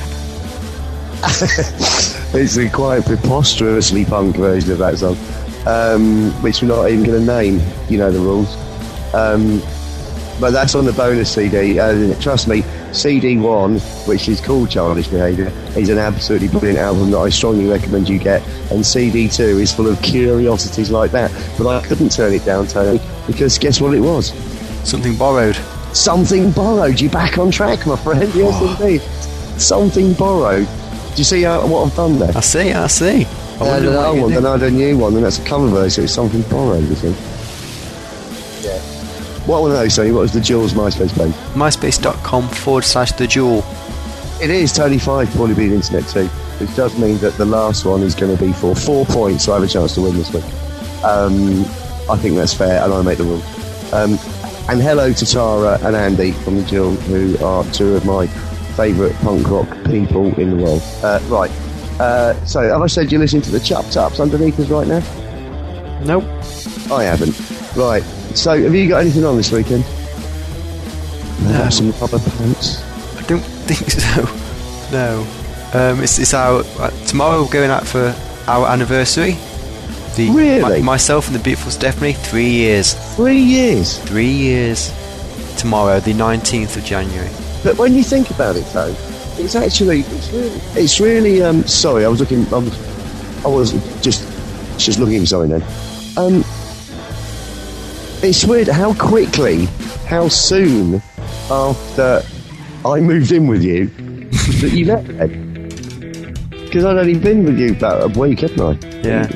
it's a quite preposterously punk version of that song, um, which we're not even going to name. You know the rules. Um, but that's on the bonus C D. Uh, trust me, C D one, which is called Childish Behaviour, is an absolutely brilliant album that I strongly recommend you get. And C D two is full of curiosities like that. But I couldn't turn it down, Tony, because guess what it was? Something borrowed. Something Borrowed. You're back on track, my friend. Yes, Oh. indeed. Something Borrowed. Do you see how, what I've done there? I see, I see. I I had wonder an what old you one, do. then I had a new one, and that's a cover version. It's Something Borrowed, you see. Yeah. What I want to know, Sonny, what was the Jules MySpace page? MySpace.com forward slash the jewel. It is Tony five, probably be the internet too, which does mean that the last one is going to be for four points, so I have a chance to win this week. Um, I think that's fair, and I make the rules. Um, and hello to Tara and Andy from the Jewel, who are two of my favourite punk rock people in the world. Uh, right, uh, so have I said you're listening to the Chup Tups underneath us right now? Nope. I haven't. Right, so have you got anything on this weekend? No. Have some rubber pants. I don't think so. No. Um, it's, it's our uh, tomorrow we're going out for our anniversary. The Really? my, myself and the Beautiful Stephanie, three years. Three years. Three years. Tomorrow, the nineteenth of January. But when you think about it, though, It's actually, it's really, it's really um, sorry, I was looking, um, I was just, just looking at something then. Um, it's weird how quickly, how soon after I moved in with you that you met Ed. Because I'd only been with you about a week, hadn't I? Yeah.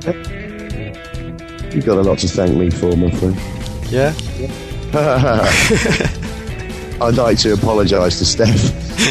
You've got a lot to thank me for, my friend. Yeah? I'd like to apologise to Steph.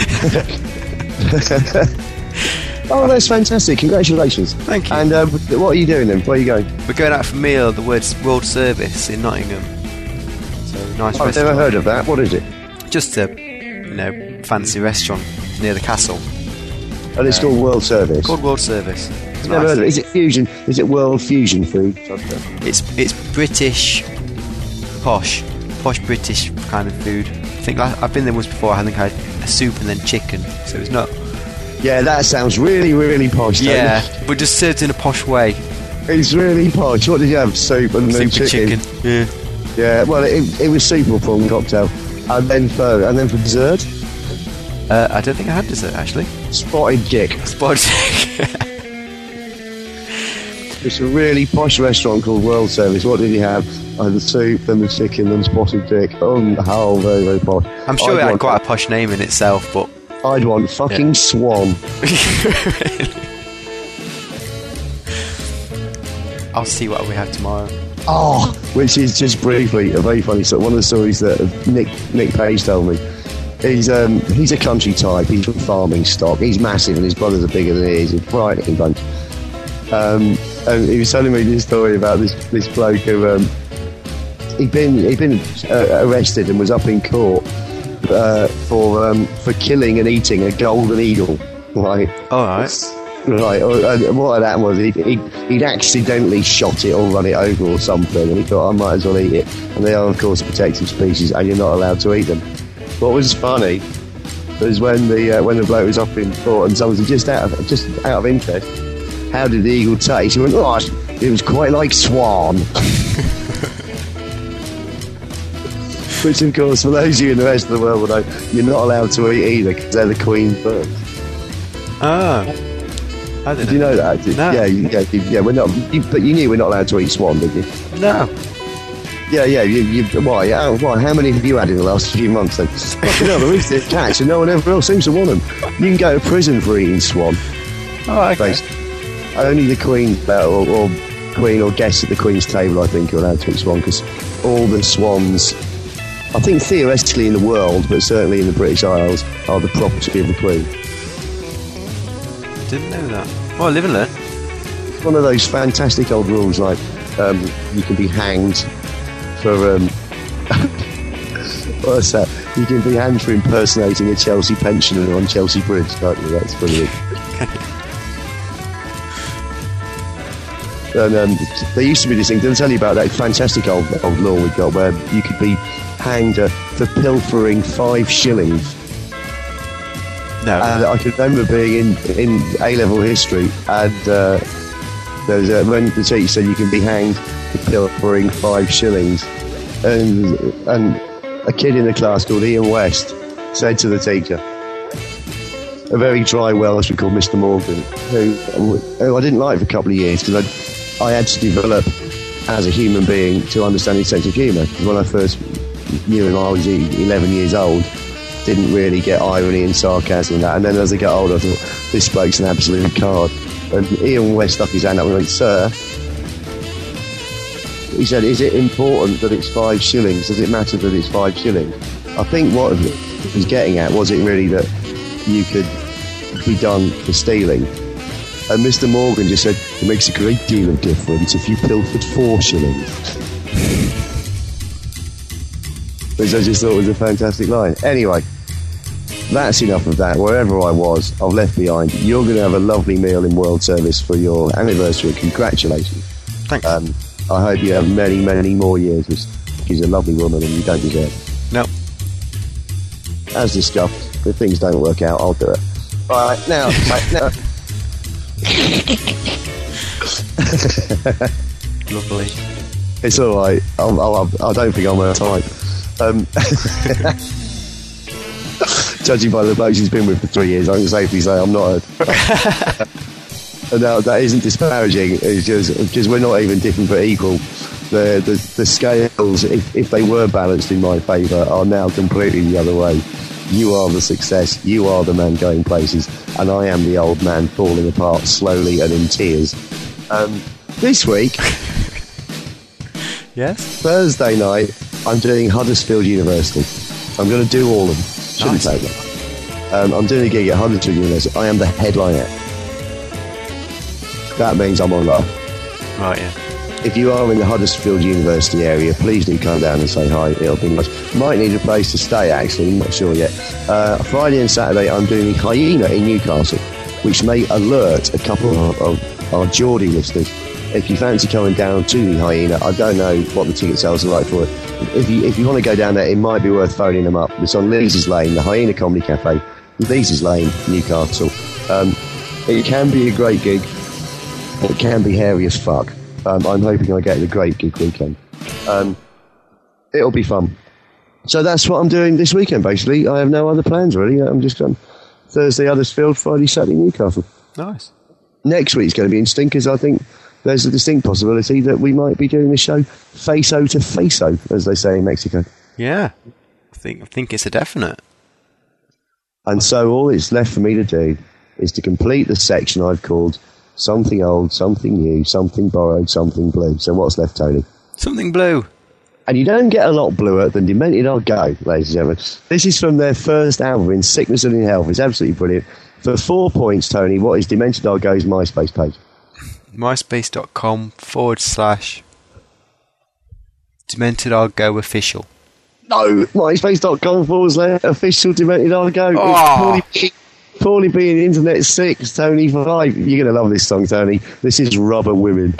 Oh, that's fantastic. Congratulations. Thank you. And uh, what are you doing then? Where are you going? We're going out for a meal at the World's World Service in Nottingham. So, nice I've restaurant. never heard of that. What is it? Just a, you know, fancy restaurant near the castle. And it's called World Service. Called World Service. It's Never nice. heard of it. Is it fusion? Is it world fusion food? It's it's British, posh, posh British kind of food. I think I, I've been there once before. I think I had a soup and then chicken, so it's not. Yeah, that sounds really, really posh. don't Yeah, it? but just served in a posh way. It's really posh. What did you have? Soup and then Soup chicken. and chicken. Yeah. Yeah, well, it, it was soup or prawn cocktail, and then for and then for dessert, Uh, I don't think I had dessert actually. spotted dick. Spotted. It's a really posh restaurant called World Service. What did you have? I had the soup, then the chicken, then spotted dick. Oh, how very, very posh. I'm sure I'd it had want, quite a posh name in itself, but I'd want fucking Yeah. swan. I'll see what we have tomorrow. Oh, which is just briefly a very funny story. One of the stories that Nick Nick Page told me. He's um he's a country type. He's from farming stock. He's massive, and his brothers are bigger than he is. He's a frightening bunch. Um, and he was telling me this story about this this bloke who um he'd been he'd been uh, arrested and was up in court uh, for um for killing and eating a golden eagle. Right. All right. Right, and what had happened was he'd, he'd, he'd accidentally shot it or run it over or something, and he thought, I might as well eat it. And they are, of course, a protected species, and you're not allowed to eat them. What was funny was when the uh, when the bloke was up in court, and someone said, just out of, just out of interest, how did the eagle taste? He went, oh, it was quite like swan. Which, of course, for those of you in the rest of the world will know, you're not allowed to eat either, because they're the queen's birds. Ah. I didn't Did you know that? Did, No. Yeah, you- yeah, you- yeah. We're not, you, but you knew we're not allowed to eat swan, did you? No. Yeah, yeah. You, you, why? How, why? How many have you had in the last few months? Then, fucking hell, there is this catch, and no one ever else seems to want them. You can go to prison for eating swan. Oh, okay. Basically. Only the queen uh, or, or queen or guests at the queen's table, I think, are allowed to eat swan, because all the swans, I think theoretically in the world, but certainly in the British Isles, are the property of the queen. Didn't know that. Well, live and learn. One of those fantastic old rules, like um, you can be hanged for um, what's that? You can be hanged for impersonating a Chelsea pensioner on Chelsea Bridge, can't you? That's brilliant. And um, there used to be this thing. Did I tell you about that fantastic old old law we got where you could be hanged uh, for pilfering five shillings? No. And I can remember being in, in A-level history, and uh, there was a, when the teacher said you can be hanged for pilfering five shillings, and and a kid in the class called Ian West said to the teacher, a very dry Welshman called Mister Morgan, who, who I didn't like for a couple of years because I I had to develop as a human being to understand his sense of humour. When I first knew him, I was eleven years old. Didn't really get irony and sarcasm and that, and then as I got older I thought, this bloke's an absolute card. And Ian West stuck his hand up and went, sir, he said, is it important that it's five shillings? Does it matter that it's five shillings? I think what he was getting at, was it really that you could be done for stealing? And Mister Morgan just said, it makes a great deal of difference if you pilfered four shillings. Which I just thought was a fantastic line. Anyway, that's enough of that. Wherever I was, I've left behind. You're going to have a lovely meal in World Service for your anniversary. Congratulations. Thanks. Um, I hope you have many, many more years. She's a lovely woman and you don't deserve it. No. As discussed, if things don't work out, I'll do it. All right, now... right, now Lovely. it's all right. I'll, I'll, I don't think I'm out of time. Um, judging by the blokes he's been with for three years, I can safely say I'm not a... and now, that isn't disparaging, it's just because we're not even different but equal. The, the, the scales, if, if they were balanced in my favour, are now completely the other way. You are the success, you are the man going places, and I am the old man falling apart slowly and in tears. Um, this week... Yes? Thursday night, I'm doing Huddersfield University. I'm going to do all of them. Shouldn't Nice. take that. Um, I'm doing a gig at Huddersfield University. I am the headliner. That means I'm on love. Right, yeah. If you are in the Huddersfield University area, please do come down and say hi. It'll be nice. Might need a place to stay, actually. I'm not sure yet. Uh, Friday and Saturday, I'm doing Hyena in Newcastle, which may alert a couple of, of our Geordie listeners. If you fancy coming down to the Hyena, I don't know what the ticket sales are like for it. If you if you want to go down there, it might be worth phoning them up. It's on Lees's Lane, the Hyena Comedy Cafe, Lees's Lane, Newcastle. Um, it can be a great gig. It can be hairy as fuck. Um, I'm hoping I get a great gig weekend. Um, it'll be fun. So that's what I'm doing this weekend, basically. I have no other plans, really. I'm just going Thursday Huddersfield, Friday, Saturday Newcastle. Nice. Next week's going to be in Stinkers, I think. There's a distinct possibility that we might be doing the show face-o to face-o, as they say in Mexico. Yeah. I think I think it's a definite. And so all it's left for me to do is to complete the section I've called Something Old, Something New, Something Borrowed, Something Blue. So what's left, Tony? Something blue. And you don't get a lot bluer than Demented I'll Go, ladies and gentlemen. This is from their first album, In Sickness and in Health. It's absolutely brilliant. For four points, Tony, what is Demented I'll Go's MySpace page? myspace.com forward slash Demented I'll Go official. No, myspace.com forward slash official Demented I'll Go. Oh. It's poorly, poorly being internet six, Tony five. You're going to love this song, Tony. This is Rubber Women.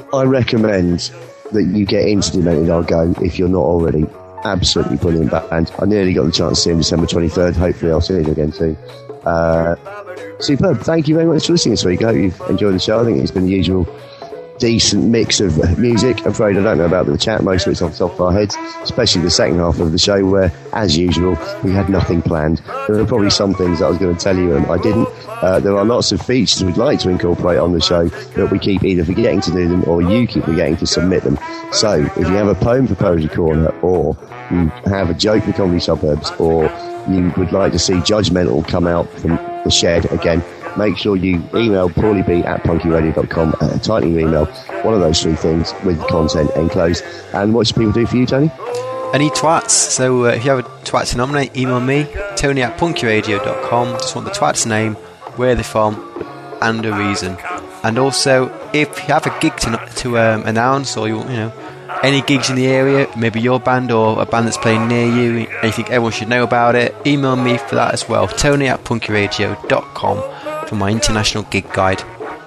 I recommend that you get into Demented I'll Go if you're not already. Absolutely brilliant band. I nearly got the chance to see him December twenty-third. Hopefully I'll see him again soon. Uh, superb. Thank you very much for listening this week. I hope you've enjoyed the show. I think it's been the usual decent mix of music. I'm afraid I don't know about the chat. Most of it's off the top of our heads, especially the second half of the show where, as usual, we had nothing planned. There were probably some things that I was going to tell you and I didn't. Uh, there are lots of features we'd like to incorporate on the show, but we keep either forgetting to do them or you keep forgetting to submit them. So if you have a poem for Poetry Corner, or you have a joke for Comedy Suburbs, or you would like to see Judgmental come out from the shed again, make sure you email paulieb at punkyradio dot com, uh, tighten your email, one of those three things with content enclosed. And what should people do for you, Tony? Any twats. So uh, if you have a twat to nominate, email me, Tony at punkyradio dot com. Just want the twat's name, where they're from, and a reason. And also, if you have a gig to, to um, announce, or you, you know, any gigs in the area, maybe your band or a band that's playing near you, and you think everyone should know about it, email me for that as well, Tony at punkyradio dot com, for my international gig guide.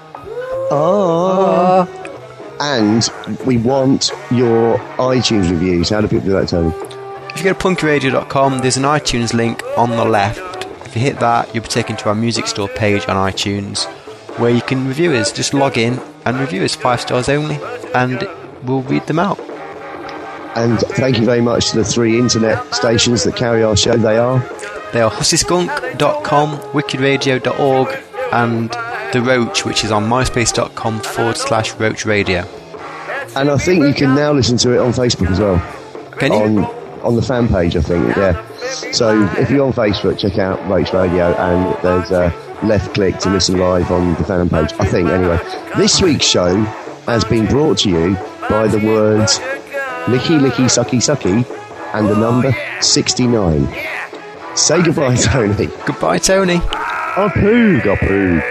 Oh. And we want your iTunes reviews. How do people do that, Tony? If you go to punkyradio dot com, there's an iTunes link on the left. If you hit that, you'll be taken to our music store page on iTunes, where you can review us. Just log in and review us, five stars only, and we'll read them out. And thank you very much to the three internet stations that carry our show. They are? They are hussy skunk dot com, wicked radio dot org, and The Roach, which is on myspace.com forward slash Roach Radio. And I think you can now listen to it on Facebook as well. Can you? On, on the fan page, I think, yeah. So if you're on Facebook, check out Roach Radio, and there's a left click to listen live on the fan page, I think, anyway. This week's show has been brought to you by the words licky licky sucky sucky and the number sixty-nine. Say goodbye, Tony. Goodbye, Tony. Apoog, apoog.